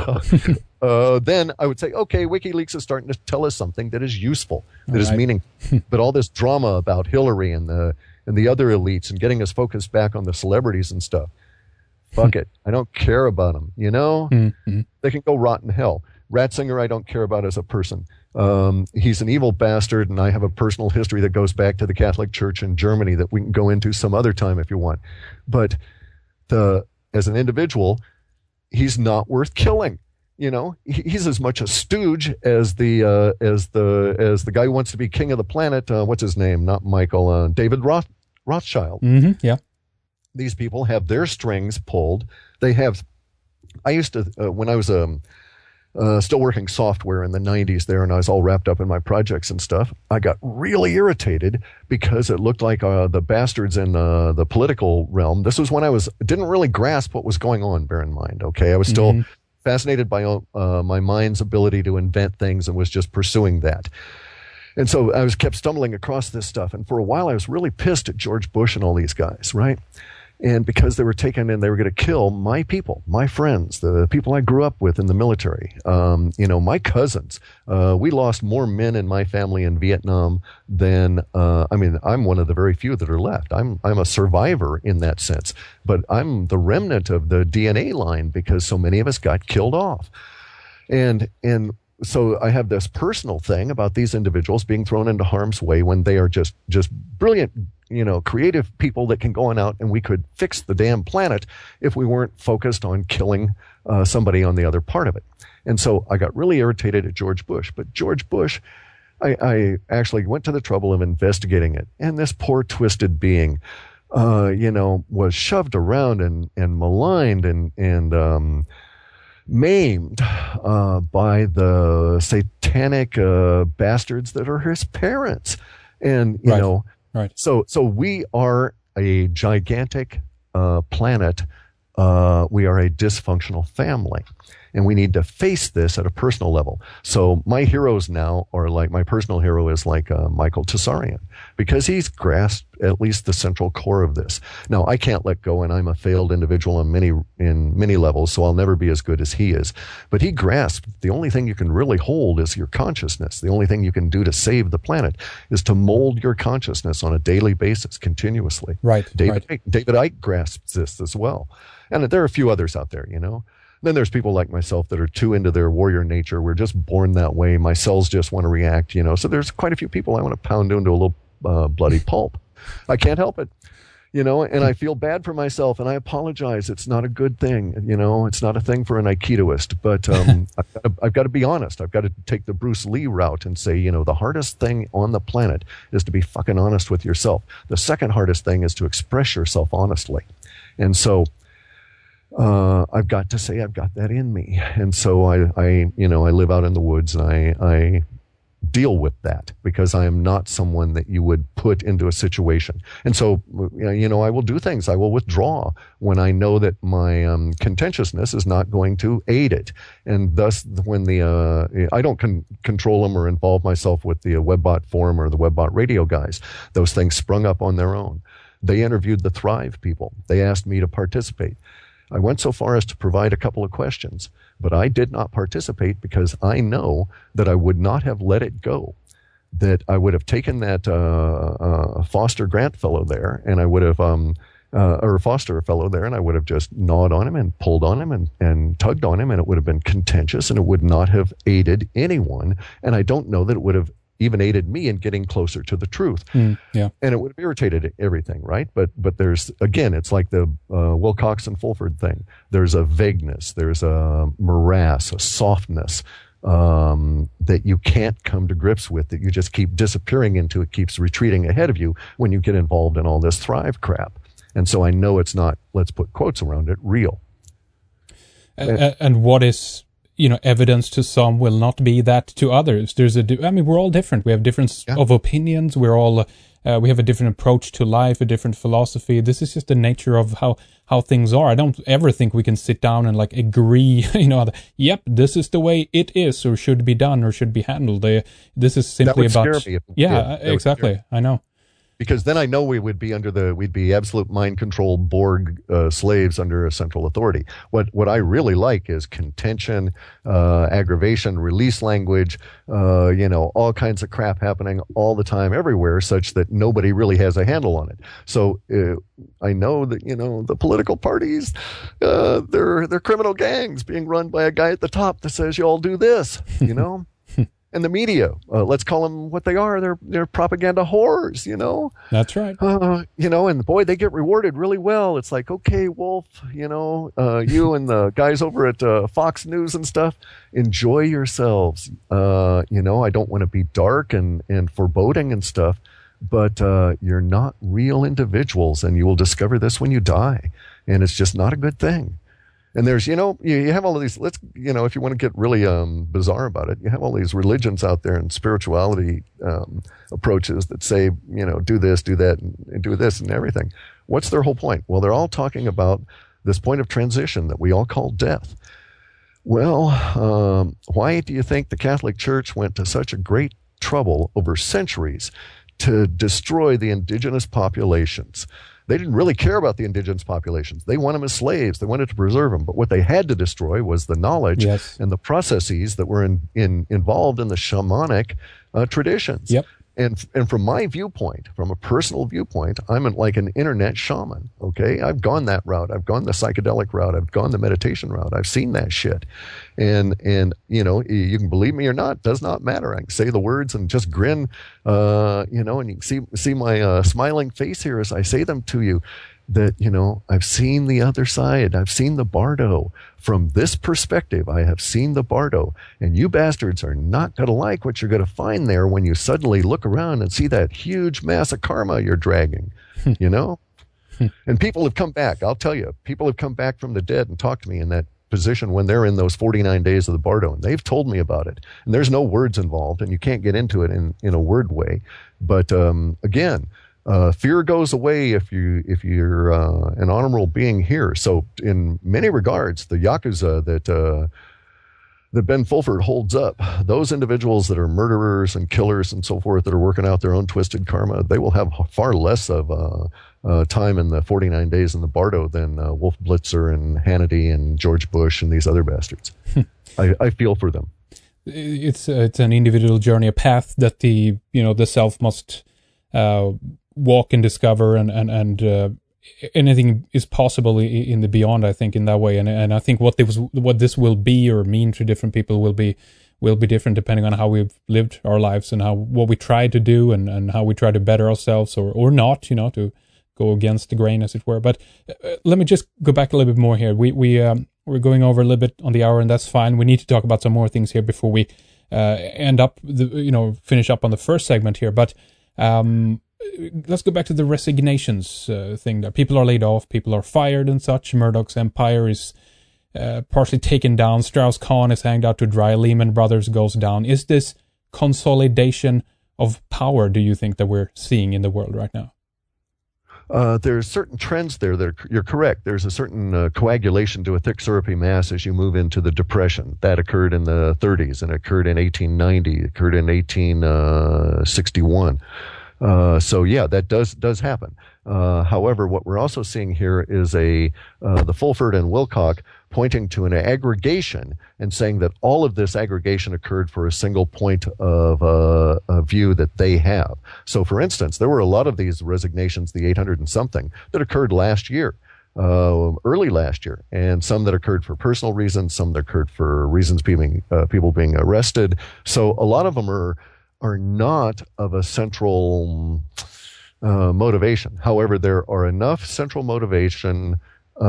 Then I would say, okay, WikiLeaks is starting to tell us something that is useful, that is meaningful. But all this drama about Hillary and the other elites and getting us focused back on the celebrities and stuff, fuck it. I don't care about them, you know? Mm-hmm. They can go rot in hell. Ratzinger I don't care about as a person. He's an evil bastard, and I have a personal history that goes back to the Catholic Church in Germany that we can go into some other time if you want. But as an individual, he's not worth killing. You know, he's as much a stooge as the guy who wants to be king of the planet. What's his name? Not Michael. David Rothschild. Mm-hmm, yeah. These people have their strings pulled. They have. I used to when I was still working software in the 90s there, and I was all wrapped up in my projects and stuff. I got really irritated because it looked like the bastards in the political realm. This was when I didn't really grasp what was going on. Bear in mind, okay, I was still fascinated by my mind's ability to invent things and was just pursuing that. And so I kept stumbling across this stuff. And for a while, I was really pissed at George Bush and all these guys, right? And because they were taken and they were going to kill my people, my friends, the people I grew up with in the military, my cousins. We lost more men in my family in Vietnam than, I'm one of the very few that are left. I'm a survivor in that sense, but I'm the remnant of the DNA line because so many of us got killed off. And so I have this personal thing about these individuals being thrown into harm's way when they are just brilliant, creative people that can go on out and we could fix the damn planet if we weren't focused on killing somebody on the other part of it. And so I got really irritated at George Bush. But George Bush, I actually went to the trouble of investigating it. And this poor twisted being, was shoved around and maligned and maimed by the satanic bastards that are his parents. And, Right. So we are a gigantic planet. We are a dysfunctional family. And we need to face this at a personal level. So my heroes now are like, my personal hero is like Michael Tsarian, because he's grasped at least the central core of this. Now, I can't let go, and I'm a failed individual in many levels, so I'll never be as good as he is. But he grasped the only thing you can really hold is your consciousness. The only thing you can do to save the planet is to mold your consciousness on a daily basis, continuously. Right. David Icke grasps this as well. And there are a few others out there, Then there's people like myself that are too into their warrior nature. We're just born that way. My cells just want to react, So there's quite a few people I want to pound into a little bloody pulp. I can't help it, and I feel bad for myself, and I apologize. It's not a good thing, It's not a thing for an Aikidoist, but I've got to be honest. I've got to take the Bruce Lee route and say, the hardest thing on the planet is to be fucking honest with yourself. The second hardest thing is to express yourself honestly. And so I've got to say I've got that in me. And so I live out in the woods and I deal with that because I am not someone that you would put into a situation. And so, I will do things. I will withdraw when I know that my contentiousness is not going to aid it. And thus, when I don't control them or involve myself with the Webbot forum or the Webbot radio guys, those things sprung up on their own. They interviewed the Thrive people. They asked me to participate. I went so far as to provide a couple of questions, but I did not participate because I know that I would not have let it go, that I would have taken that Foster Grant fellow there, and I would have, or Foster fellow there, and I would have just gnawed on him and pulled on him and tugged on him, and it would have been contentious, and it would not have aided anyone, and I don't know that it would have even aided me in getting closer to the truth. Yeah. And it would have irritated everything, right? But there's, again, it's like the Wilcox and Fulford thing. There's a vagueness, there's a morass, a softness that you can't come to grips with, that you just keep disappearing into. It keeps retreating ahead of you when you get involved in all this Thrive crap. And so I know it's not, let's put quotes around it, real. And what is evidence to some will not be that to others. We're all different. We have different of opinions. We're all, we have a different approach to life, a different philosophy. This is just the nature of how things are. I don't ever think we can sit down and like agree, yep, this is the way it is or should be done or should be handled. This is simply about, exactly. I know. Because then I know we'd be absolute mind control Borg slaves under a central authority. What I really like is contention, aggravation, release language, all kinds of crap happening all the time everywhere, such that nobody really has a handle on it. So I know that the political parties, they're criminal gangs being run by a guy at the top that says you all do this, And the media, let's call them what they are. They're propaganda whores, That's right. And boy, they get rewarded really well. It's like, okay, Wolf, you and the guys over at Fox News and stuff, enjoy yourselves. I don't want to be dark and foreboding and stuff, but you're not real individuals, and you will discover this when you die. And it's just not a good thing. And there's, you have all of these, if you want to get really bizarre about it, you have all these religions out there and spirituality approaches that say, do this, do that, and do this and everything. What's their whole point? Well, they're all talking about this point of transition that we all call death. Well, why do you think the Catholic Church went to such a great trouble over centuries to destroy the indigenous populations? They didn't really care about the indigenous populations. They want them as slaves. They wanted to preserve them. But what they had to destroy was the knowledge and the processes that were involved in the shamanic traditions. Yep. And from my viewpoint, from a personal viewpoint, I'm like an internet shaman, okay? I've gone that route. I've gone the psychedelic route. I've gone the meditation route. I've seen that shit. And you can believe me or not, does not matter. I can say the words and just grin, and you can see my smiling face here as I say them to you. That, I've seen the other side. I've seen the bardo. From this perspective, I have seen the bardo. And you bastards are not going to like what you're going to find there when you suddenly look around and see that huge mass of karma you're dragging, And people have come back. I'll tell you, people have come back from the dead and talked to me in that position when they're in those 49 days of the bardo. And they've told me about it. And there's no words involved, and you can't get into it in a word way. But again, fear goes away if you're an honorable being here. So in many regards, the Yakuza that Ben Fulford holds up, those individuals that are murderers and killers and so forth that are working out their own twisted karma, they will have far less of time in the 49 days in the bardo than Wolf Blitzer and Hannity and George Bush and these other bastards. I feel for them. It's an individual journey, a path that the self must walk and discover, and anything is possible in the beyond, I think, in that way. And I think what this will be or mean to different people will be different depending on how we've lived our lives and what we try to do and how we try to better ourselves or not, to go against the grain, as it were. But let me just go back a little bit more here. We're going over a little bit on the hour, and that's fine. We need to talk about some more things here before we finish up on the first segment here. But let's go back to the resignations thing there. People are laid off, people are fired and such. Murdoch's empire is partially taken down. Strauss-Kahn is hanged out to dry. Lehman Brothers goes down. Is this consolidation of power, do you think, that we're seeing in the world right now? There's certain trends there that you're correct. There's a certain coagulation to a thick syrupy mass as you move into the Depression. That occurred in the 30s and occurred in 1890, occurred in 1861. So yeah, that does happen. However, what we're also seeing here is the Fulford and Wilcock pointing to an aggregation and saying that all of this aggregation occurred for a single point of a view that they have. So, for instance, there were a lot of these resignations, the 800 and something, that occurred last year. Early last year, and some that occurred for personal reasons, some that occurred for reasons people being arrested. So a lot of them are not of a central motivation. However, there are enough central motivation,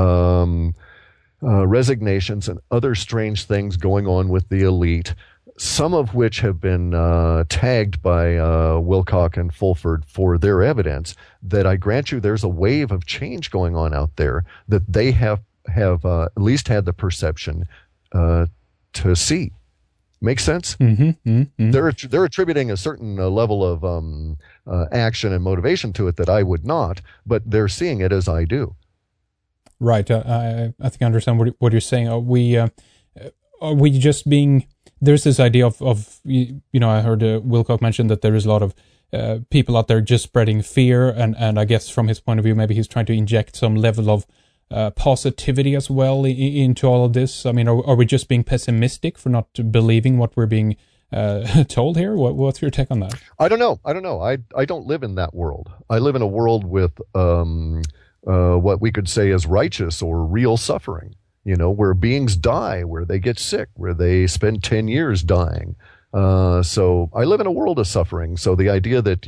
resignations, and other strange things going on with the elite, some of which have been tagged by Wilcock and Fulford for their evidence, that I grant you there's a wave of change going on out there that they have at least had the perception to see. Make sense? They're attributing a certain level of action and motivation to it that I would not, but they're seeing it as I do. Right. I think I understand what you're saying. Are we just being? There's this idea of I heard Wilcock mention that there is a lot of people out there just spreading fear, and I guess from his point of view, maybe he's trying to inject some level of positivity as well into all of this. I mean, are we just being pessimistic for not believing what we're being told here? What's your take on that? I don't know. I don't live in that world. I live in a world with what we could say is righteous or real suffering, where beings die, where they get sick, where they spend 10 years dying. So I live in a world of suffering. So the idea that,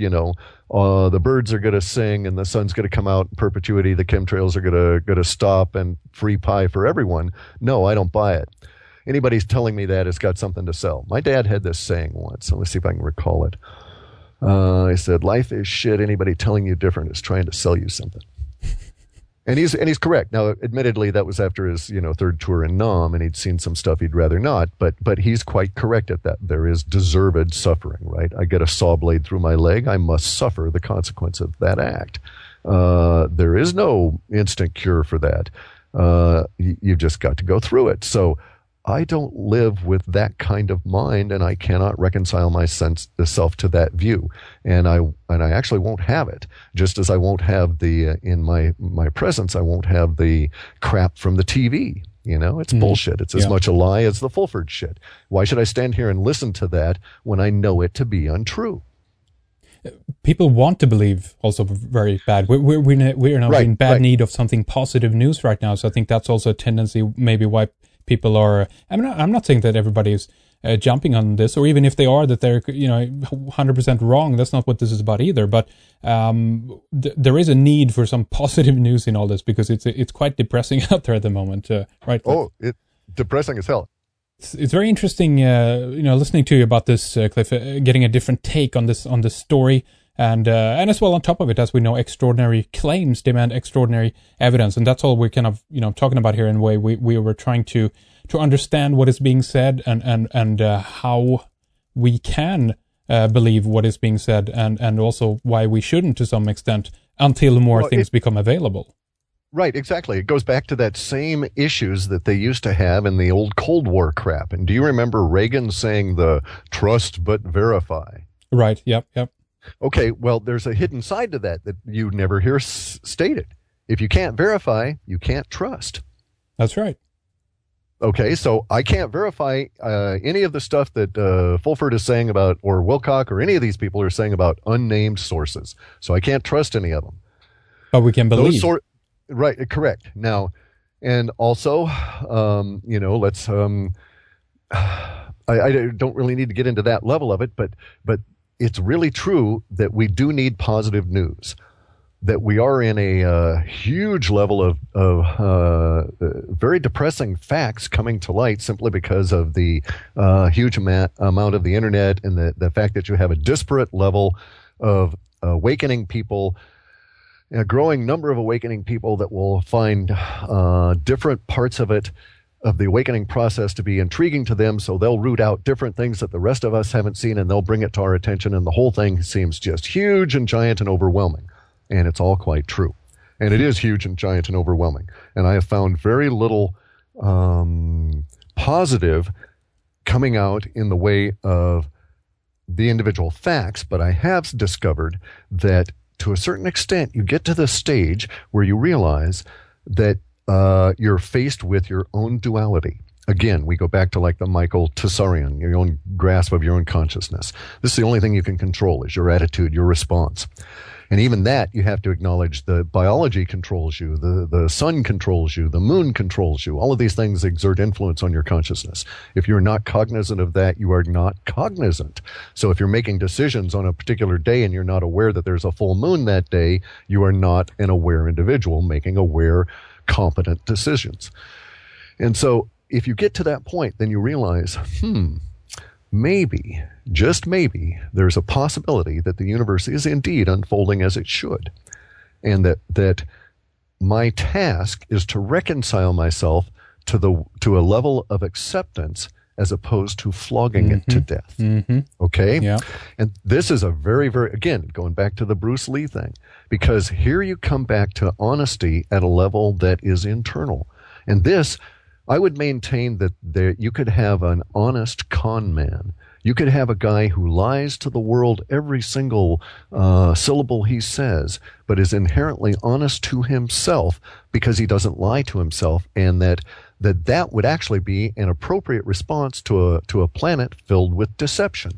the birds are going to sing and the sun's going to come out in perpetuity, the chemtrails are going to stop and free pie for everyone. No, I don't buy it. Anybody's telling me that has got something to sell. My dad had this saying once. So let's see if I can recall it. He said, life is shit. Anybody telling you different is trying to sell you something. And he's correct. Now, admittedly, that was after his third tour in Nam, and he'd seen some stuff he'd rather not. But he's quite correct at that. There is deserved suffering, right? I get a saw blade through my leg. I must suffer the consequence of that act. There is no instant cure for that. You've just got to go through it. So I don't live with that kind of mind, and I cannot reconcile myself to that view. And I actually won't have it. Just as I won't have in my presence, I won't have the crap from the TV. It's bullshit. It's as much a lie as the Fulford shit. Why should I stand here and listen to that when I know it to be untrue? People want to believe also very bad. We're now in bad need of something positive news right now. So I think that's also a tendency, maybe why people are. I'm not saying that everybody is jumping on this, or even if they are, that they're 100% wrong. That's not what this is about either. But there is a need for some positive news in all this, because it's quite depressing out there at the moment, right? Oh, it's depressing as hell. It's very interesting, listening to you about this, Cliff, getting a different take on this story. And as well, on top of it, as we know, extraordinary claims demand extraordinary evidence, and that's all we're kind of talking about here. In a way, we were trying to understand what is being said and how we can believe what is being said, and also why we shouldn't to some extent until more things become available. Right, exactly. It goes back to that same issues that they used to have in the old Cold War crap. And do you remember Reagan saying the trust but verify? Right. Yep. Okay, well, there's a hidden side to that you never hear stated. If you can't verify, you can't trust. That's right. Okay, so I can't verify any of the stuff that Fulford is saying about, or Wilcock, or any of these people are saying about unnamed sources. So I can't trust any of them. But we can believe. Right, correct. Now, and also, let's. I don't really need to get into that level of it, but it's really true that we do need positive news. That we are in a huge level of very depressing facts coming to light simply because of the huge amount of the internet, and the fact that you have a disparate level of awakening people, a growing number of awakening people that will find different parts of the awakening process to be intriguing to them, so they'll root out different things that the rest of us haven't seen, and they'll bring it to our attention, and the whole thing seems just huge and giant and overwhelming. And it's all quite true. And it is huge and giant and overwhelming. And I have found very little positive coming out in the way of the individual facts, but I have discovered that to a certain extent, you get to the stage where you realize that you're faced with your own duality. Again, we go back to like the Michael Tsarion, your own grasp of your own consciousness. This is the only thing you can control, is your attitude, your response. And even that, you have to acknowledge the biology controls you, the sun controls you, the moon controls you. All of these things exert influence on your consciousness. If you're not cognizant of that, you are not cognizant. So if you're making decisions on a particular day and you're not aware that there's a full moon that day, you are not an aware individual making aware, competent decisions. And so if you get to that point, then you realize, maybe, just maybe, there's a possibility that the universe is indeed unfolding as it should. And that my task is to reconcile myself to a level of acceptance as opposed to flogging it to death. Okay? Yeah. And this is a very, very, again, going back to the Bruce Lee thing, because here you come back to honesty at a level that is internal. And this, I would maintain that you could have an honest con man. You could have a guy who lies to the world every single syllable he says, but is inherently honest to himself because he doesn't lie to himself, and that would actually be an appropriate response to a planet filled with deception.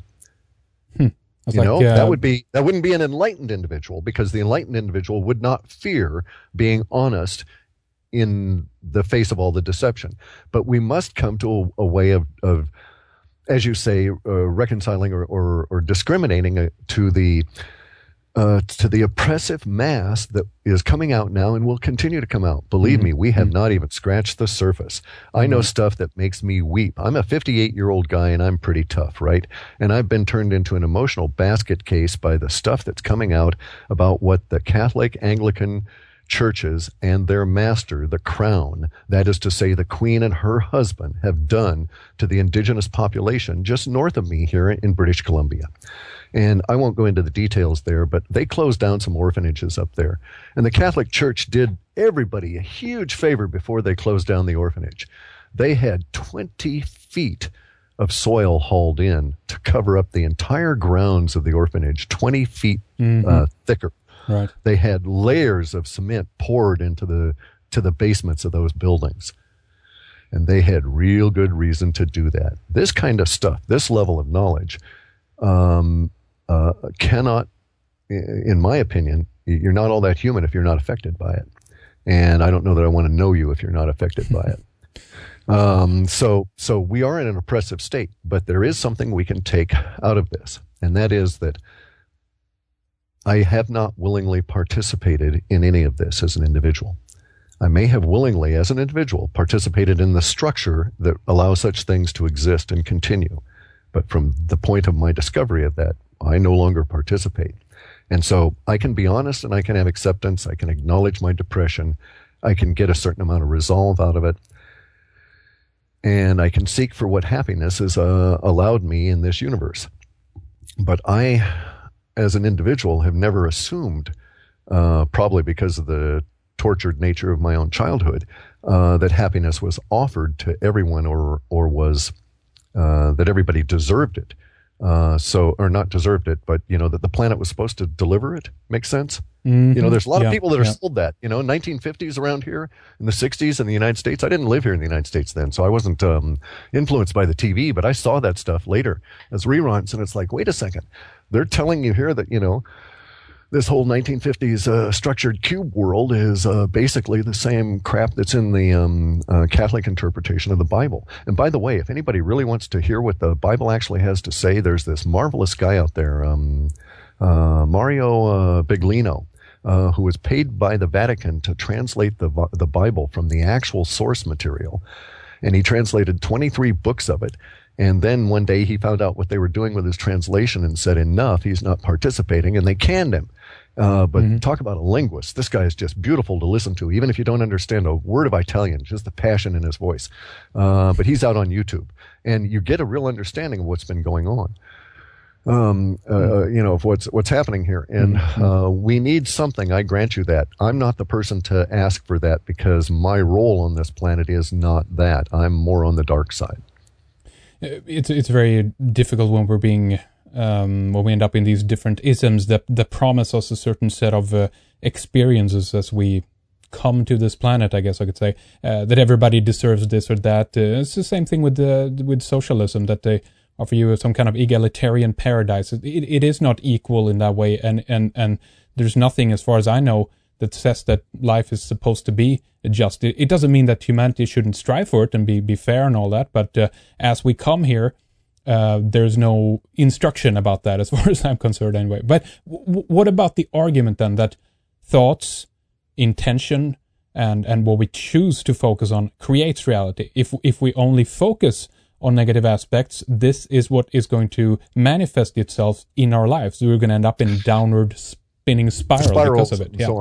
That wouldn't be an enlightened individual, because the enlightened individual would not fear being honest in the face of all the deception. But we must come to a way of as you say, reconciling or discriminating to the oppressive mass that is coming out now and will continue to come out. Believe me, we have not even scratched the surface. I know stuff that makes me weep. I'm a 58-year-old guy, and I'm pretty tough, right? And I've been turned into an emotional basket case by the stuff that's coming out about what the Catholic, Anglican churches and their master, the crown, that is to say the queen and her husband, have done to the indigenous population just north of me here in British Columbia. And I won't go into the details there, but they closed down some orphanages up there. And the Catholic Church did everybody a huge favor before they closed down the orphanage. They had 20 feet of soil hauled in to cover up the entire grounds of the orphanage, 20 feet thicker. Right. They had layers of cement poured into the basements of those buildings. And they had real good reason to do that. This kind of stuff, this level of knowledge, cannot, in my opinion, you're not all that human if you're not affected by it. And I don't know that I want to know you if you're not affected by it. So we are in an oppressive state, but there is something we can take out of this. And that is that I have not willingly participated in any of this as an individual. I may have willingly, as an individual, participated in the structure that allows such things to exist and continue. But from the point of my discovery of that, I no longer participate. And so I can be honest, and I can have acceptance. I can acknowledge my depression. I can get a certain amount of resolve out of it. And I can seek for what happiness has allowed me in this universe. But I, as an individual, have never assumed, probably because of the tortured nature of my own childhood, that happiness was offered to everyone, or was that everybody deserved it. Or not deserved it, but that the planet was supposed to deliver it. Makes sense? There's a lot of people that are sold that. 1950s around here, in the 60s in the United States. I didn't live here in the United States then, so I wasn't influenced by the TV, but I saw that stuff later as reruns, and it's like, wait a second. They're telling you here that, this whole 1950s structured cube world is basically the same crap that's in the Catholic interpretation of the Bible. And by the way, if anybody really wants to hear what the Bible actually has to say, there's this marvelous guy out there, Mario Biglino, who was paid by the Vatican to translate the Bible from the actual source material. And he translated 23 books of it. And then one day he found out what they were doing with his translation and said, enough, he's not participating, and they canned him. But talk about a linguist. This guy is just beautiful to listen to, even if you don't understand a word of Italian, just the passion in his voice. But he's out on YouTube, and you get a real understanding of what's been going on. Of what's happening here. And we need something, I grant you that. I'm not the person to ask for that, because my role on this planet is not that. I'm more on the dark side. It's very difficult when we're being when we end up in these different isms that promise us a certain set of experiences as we come to this planet, I guess I could say, that everybody deserves this or that. It's the same thing with socialism, that they offer you some kind of egalitarian paradise. It is not equal in that way, and there's nothing, as far as I know, that says that life is supposed to be just. It doesn't mean that humanity shouldn't strive for it and be fair and all that, but as we come here, there's no instruction about that, as far as I'm concerned anyway. But what about the argument then that thoughts, intention, and what we choose to focus on creates reality? If we only focus on negative aspects, this is what is going to manifest itself in our lives. We're going to end up in a downward spinning spiral because of it. Yeah. So on.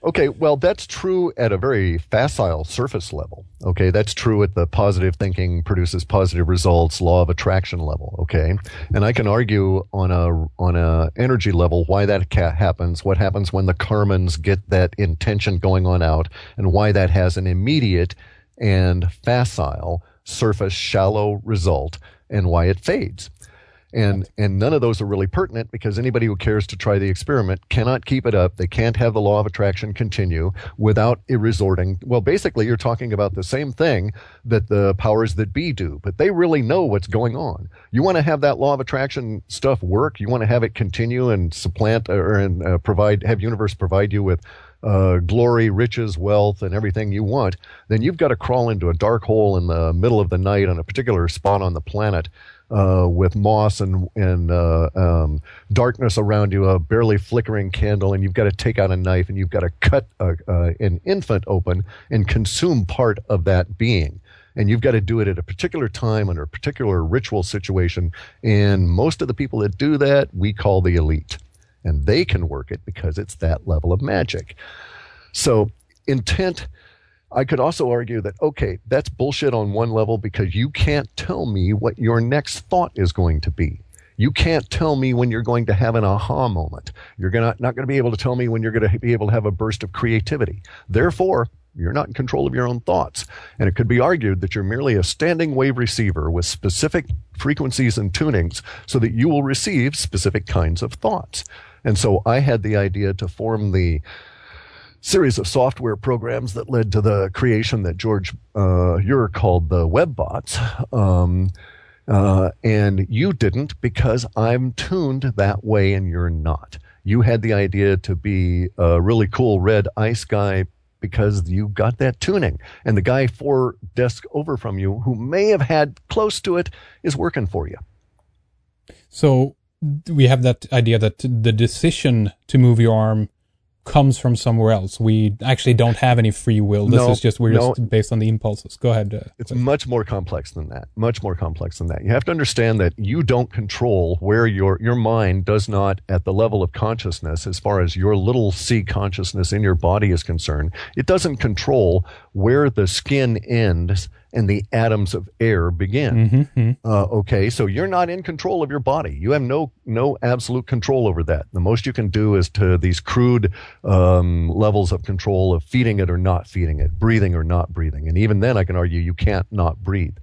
Okay, well, that's true at a very facile surface level. Okay, that's true at the positive thinking produces positive results, law of attraction level. Okay, and I can argue on a energy level why that happens, what happens when the Karmans get that intention going on out, and why that has an immediate and facile surface shallow result, and why it fades. And none of those are really pertinent because anybody who cares to try the experiment cannot keep it up. They can't have the law of attraction continue without it resorting. Well, basically, you're talking about the same thing that the powers that be do, but they really know what's going on. You want to have that law of attraction stuff work. You want to have it continue and supplant have universe provide you with glory, riches, wealth, and everything you want. Then you've got to crawl into a dark hole in the middle of the night on a particular spot on the planet. With moss and darkness around you, a barely flickering candle, and you've got to take out a knife and you've got to cut an infant open and consume part of that being. And you've got to do it at a particular time under a particular ritual situation. And most of the people that do that, we call the elite. And they can work it because it's that level of magic. So intent... I could also argue that, okay, that's bullshit on one level because you can't tell me what your next thought is going to be. You can't tell me when you're going to have an aha moment. You're not going to be able to tell me when you're going to be able to have a burst of creativity. Therefore, you're not in control of your own thoughts. And it could be argued that you're merely a standing wave receiver with specific frequencies and tunings so that you will receive specific kinds of thoughts. And so I had the idea to form the series of software programs that led to the creation that George Ur called the WebBots. And you didn't because I'm tuned that way and you're not. You had the idea to be a really cool red ice guy because you got that tuning. And the guy 4 desks over from you who may have had close to it is working for you. So we have that idea that the decision to move your arm comes from somewhere else. We actually don't have any free will. This is just, we're just based on the impulses. Go ahead. It's much more complex than that. Much more complex than that. You have to understand that you don't control where your mind does not, at the level of consciousness, as far as your little c consciousness in your body is concerned, it doesn't control where the skin ends and the atoms of air begin. Okay, so you're not in control of your body. You have no absolute control over that. The most you can do is to these crude levels of control of feeding it or not feeding it, breathing or not breathing. And even then I can argue you can't not breathe.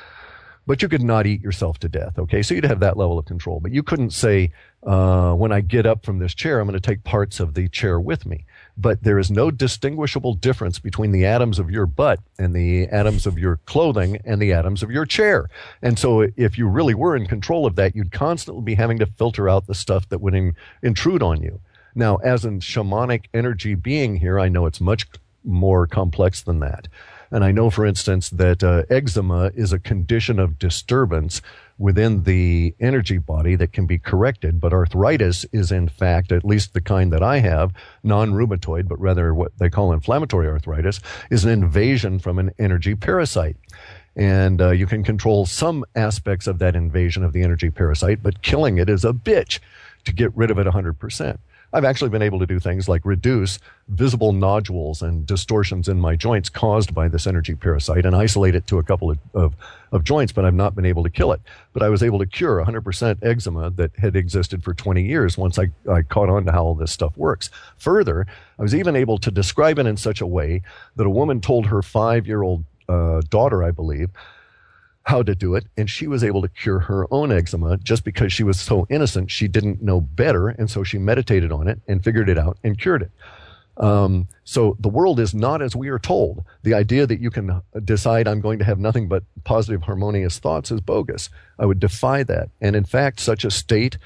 But you could not eat yourself to death, okay? So you'd have that level of control. But you couldn't say, when I get up from this chair, I'm going to take parts of the chair with me. But there is no distinguishable difference between the atoms of your butt and the atoms of your clothing and the atoms of your chair. And so if you really were in control of that, you'd constantly be having to filter out the stuff that would intrude on you. Now, as a shamanic energy being here, I know it's much more complex than that. And I know, for instance, that eczema is a condition of disturbance within the energy body that can be corrected. But arthritis is, in fact, at least the kind that I have, non-rheumatoid, but rather what they call inflammatory arthritis, is an invasion from an energy parasite. And you can control some aspects of that invasion of the energy parasite, but killing it is a bitch to get rid of it 100%. I've actually been able to do things like reduce visible nodules and distortions in my joints caused by this energy parasite and isolate it to a couple of joints, but I've not been able to kill it. But I was able to cure 100% eczema that had existed for 20 years once I caught on to how all this stuff works. Further, I was even able to describe it in such a way that a woman told her 5-year-old daughter, I believe, how to do it, and she was able to cure her own eczema just because she was so innocent. She didn't know better, and so she meditated on it and figured it out and cured it. So the world is not as we are told. The idea that you can decide I'm going to have nothing but positive, harmonious thoughts is bogus. I would defy that. And in fact, such a state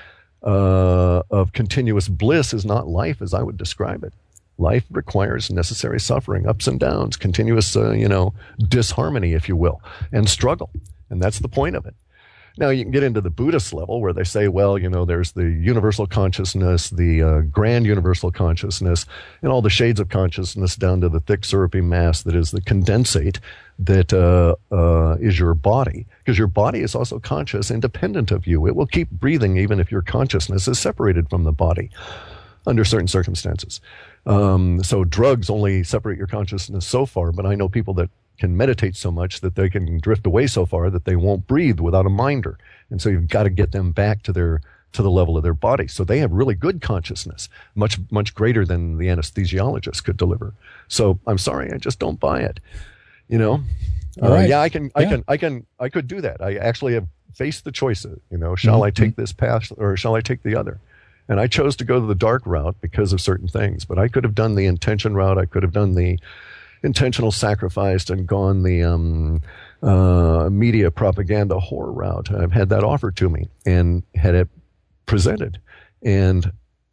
of continuous bliss is not life as I would describe it. Life requires necessary suffering, ups and downs, continuous, disharmony, if you will, and struggle. And that's the point of it. Now, you can get into the Buddhist level where they say, well, there's the universal consciousness, the grand universal consciousness, and all the shades of consciousness down to the thick, syrupy mass that is the condensate that is your body. Because your body is also conscious, independent of you. It will keep breathing even if your consciousness is separated from the body. under certain circumstances. So drugs only separate your consciousness so far, but I know people that can meditate so much that they can drift away so far that they won't breathe without a minder. And so you've got to get them back to the level of their body. So they have really good consciousness, much greater than the anesthesiologist could deliver. So I'm sorry, I just don't buy it. All right. Yeah, I could do that. I actually have faced the choices, shall I take this path or shall I take the other? And I chose to go to the dark route because of certain things, but I could have done the intention route. I could have done the intentional sacrifice and gone the media propaganda horror route. I've had that offered to me and had it presented, and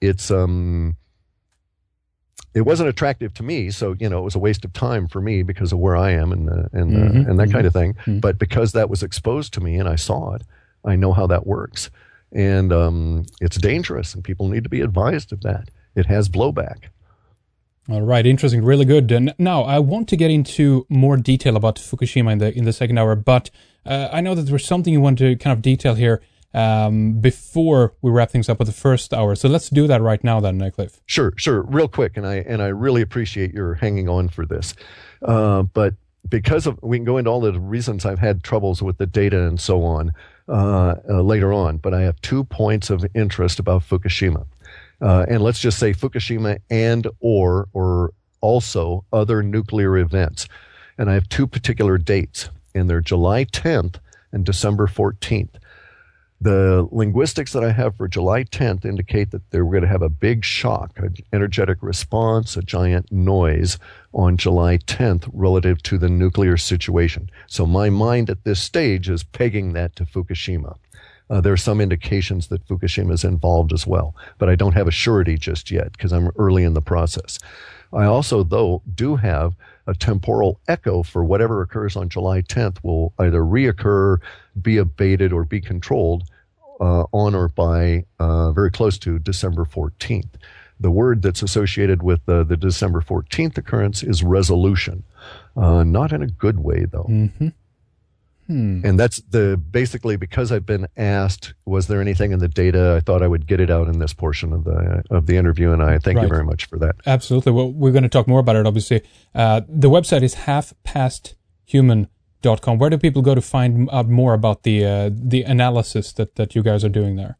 it wasn't attractive to me, so it was a waste of time for me because of where I am and that kind of thing. Mm-hmm. But because that was exposed to me and I saw it, I know how that works, and it's dangerous, and people need to be advised of that. It has blowback. All right, interesting, really good. And now I want to get into more detail about Fukushima in the second hour, but I know that there's something you want to kind of detail here before we wrap things up with the first hour. So let's do that right now then, Cliff. Sure, real quick, and I really appreciate your hanging on for this. But because we can go into all the reasons I've had troubles with the data and so on later on, but I have 2 points of interest about Fukushima. And let's just say Fukushima and or also other nuclear events. And I have 2 particular dates, and they're July 10th and December 14th. The linguistics that I have for July 10th indicate that we're going to have a big shock, an energetic response, a giant noise on July 10th relative to the nuclear situation. So my mind at this stage is pegging that to Fukushima. There are some indications that Fukushima is involved as well, but I don't have a surety just yet because I'm early in the process. I also, though, do have a temporal echo for whatever occurs on July 10th will either reoccur, be abated, or be controlled on or by very close to December 14th. The word that's associated with the December 14th occurrence is resolution. Not in a good way, though. Mm-hmm. And that's basically because I've been asked, was there anything in the data? I thought I would get it out in this portion of the interview, and I thank you very much for that. Absolutely. Well, we're going to talk more about it, obviously. The website is halfpasthuman.com. Where do people go to find out more about the analysis that you guys are doing there?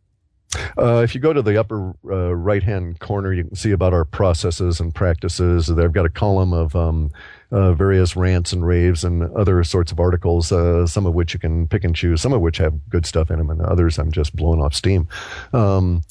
If you go to the upper right-hand corner, you can see about our processes and practices. They've got a column of various rants and raves and other sorts of articles, some of which you can pick and choose, some of which have good stuff in them, and others I'm just blowing off steam. And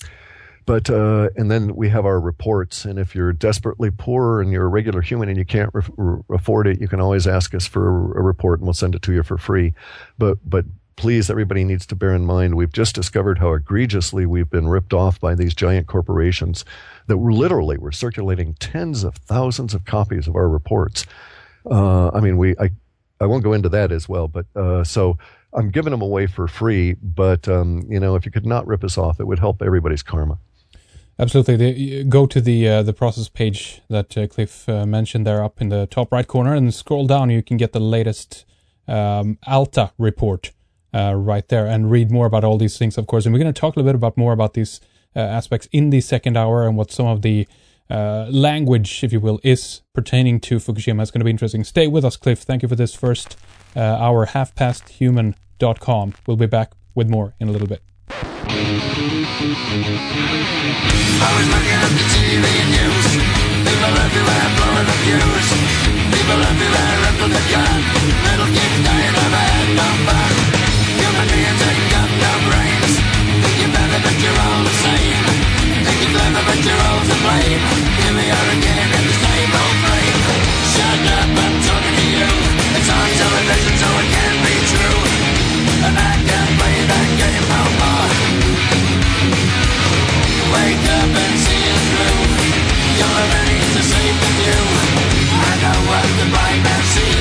then we have our reports, and if you're desperately poor and you're a regular human and you can't afford it, you can always ask us for a report and we'll send it to you for free. But please, everybody needs to bear in mind, we've just discovered how egregiously we've been ripped off by these giant corporations that were circulating tens of thousands of copies of our reports. I won't go into that as well, but so I'm giving them away for free, but if you could not rip us off, it would help everybody's karma. Absolutely. Go to the process page that Cliff mentioned there up in the top right corner and scroll down. You can get the latest ALTA report right there and read more about all these things, of course. And we're going to talk a little bit more about these aspects in the second hour and what some of the language, if you will, is pertaining to Fukushima. It's going to be interesting. Stay with us, Cliff. Thank you for this first hour. halfpasthuman.com. We'll be back with more in a little bit. I was looking at the TV news. People everywhere blowing the fuse. People everywhere ripping the gun. Little kids dying of a head number. Human beings ain't got no brains. Think you're better but you're all the same. Think you're clever but you're all to blame. Here we are again in the same old frame. Shut up, I'm talking to you. It's on television so it can't be true. And I can't play that game no more. Wake up and see it through. You'll have any to save with you. I know what the blind man sees.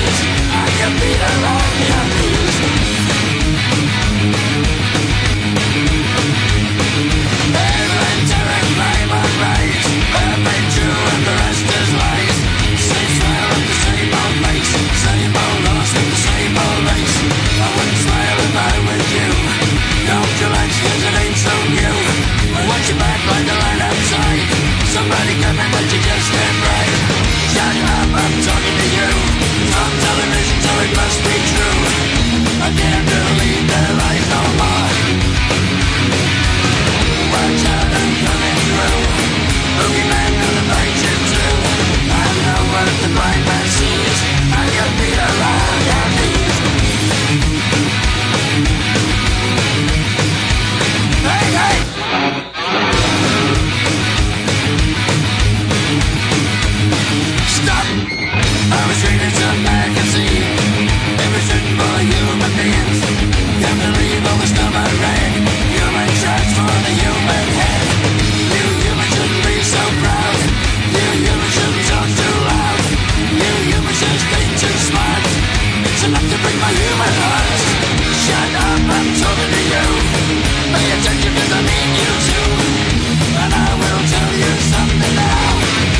break my human heart. Shut up, I'm talking to you. Pay attention cause I need you to. And I will tell you something now.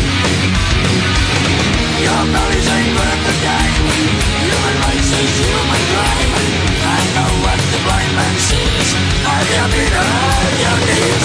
Your values ain't worth the game. Human rights is human crime. I know what the blind man sees. Have you been on your knees?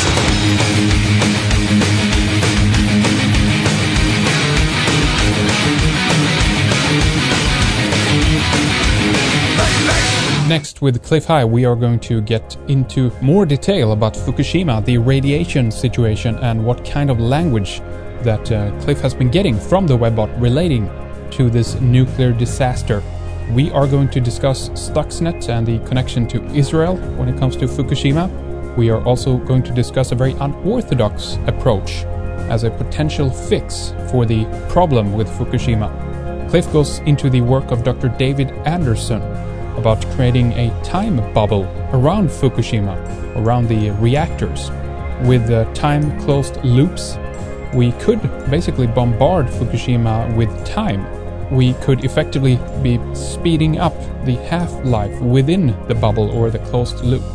Next, with Cliff High, we are going to get into more detail about Fukushima, the radiation situation, and what kind of language that Cliff has been getting from the Webbot relating to this nuclear disaster. We are going to discuss Stuxnet and the connection to Israel when it comes to Fukushima. We are also going to discuss a very unorthodox approach as a potential fix for the problem with Fukushima. Cliff goes into the work of Dr. David Anderson about creating a time bubble around Fukushima, around the reactors. With time-closed loops, we could basically bombard Fukushima with time. We could effectively be speeding up the half-life within the bubble or the closed loop.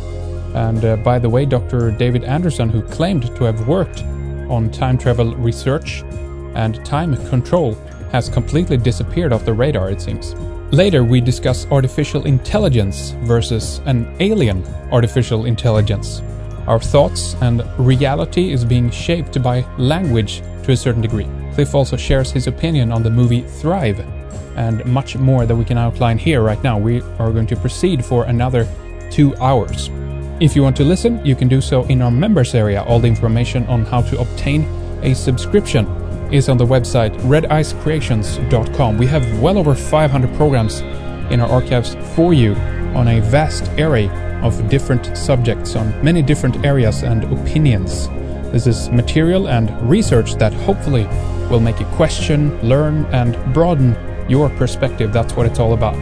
And by the way, Dr. David Anderson, who claimed to have worked on time travel research and time control, has completely disappeared off the radar, it seems. Later, we discuss artificial intelligence versus an alien artificial intelligence. Our thoughts and reality is being shaped by language to a certain degree. Cliff also shares his opinion on the movie Thrive, and much more that we can outline here right now. We are going to proceed for another 2 hours. If you want to listen, you can do so in our members area. All the information on how to obtain a subscription is on the website redicecreations.com. We have well over 500 programs in our archives for you on a vast array of different subjects on many different areas and opinions. This is material and research that hopefully will make you question, learn, and broaden your perspective. That's what it's all about.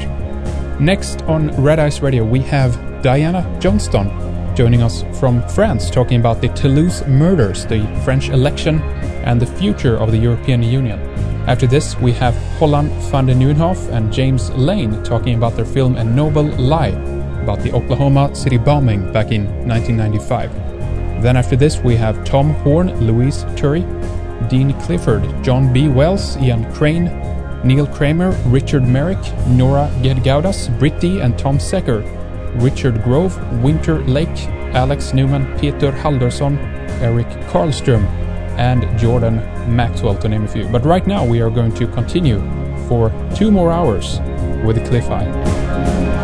Next on Red Ice Radio, we have Diana Johnston joining us from France, talking about the Toulouse murders, the French election, and the future of the European Union. After this, we have Holland van den Nieuwenhof and James Lane talking about their film A Noble Lie, about the Oklahoma City bombing back in 1995. Then after this, we have Tom Horn, Louise Turry, Dean Clifford, John B. Wells, Ian Crane, Neil Kramer, Richard Merrick, Nora Gedgaudas, Britt and Tom Secker, Richard Grove, Winter Lake, Alex Newman, Peter Haldorsson, Eric Karlström, and Jordan Maxwell, to name a few. But right now we are going to continue for 2 more hours with Cliff High.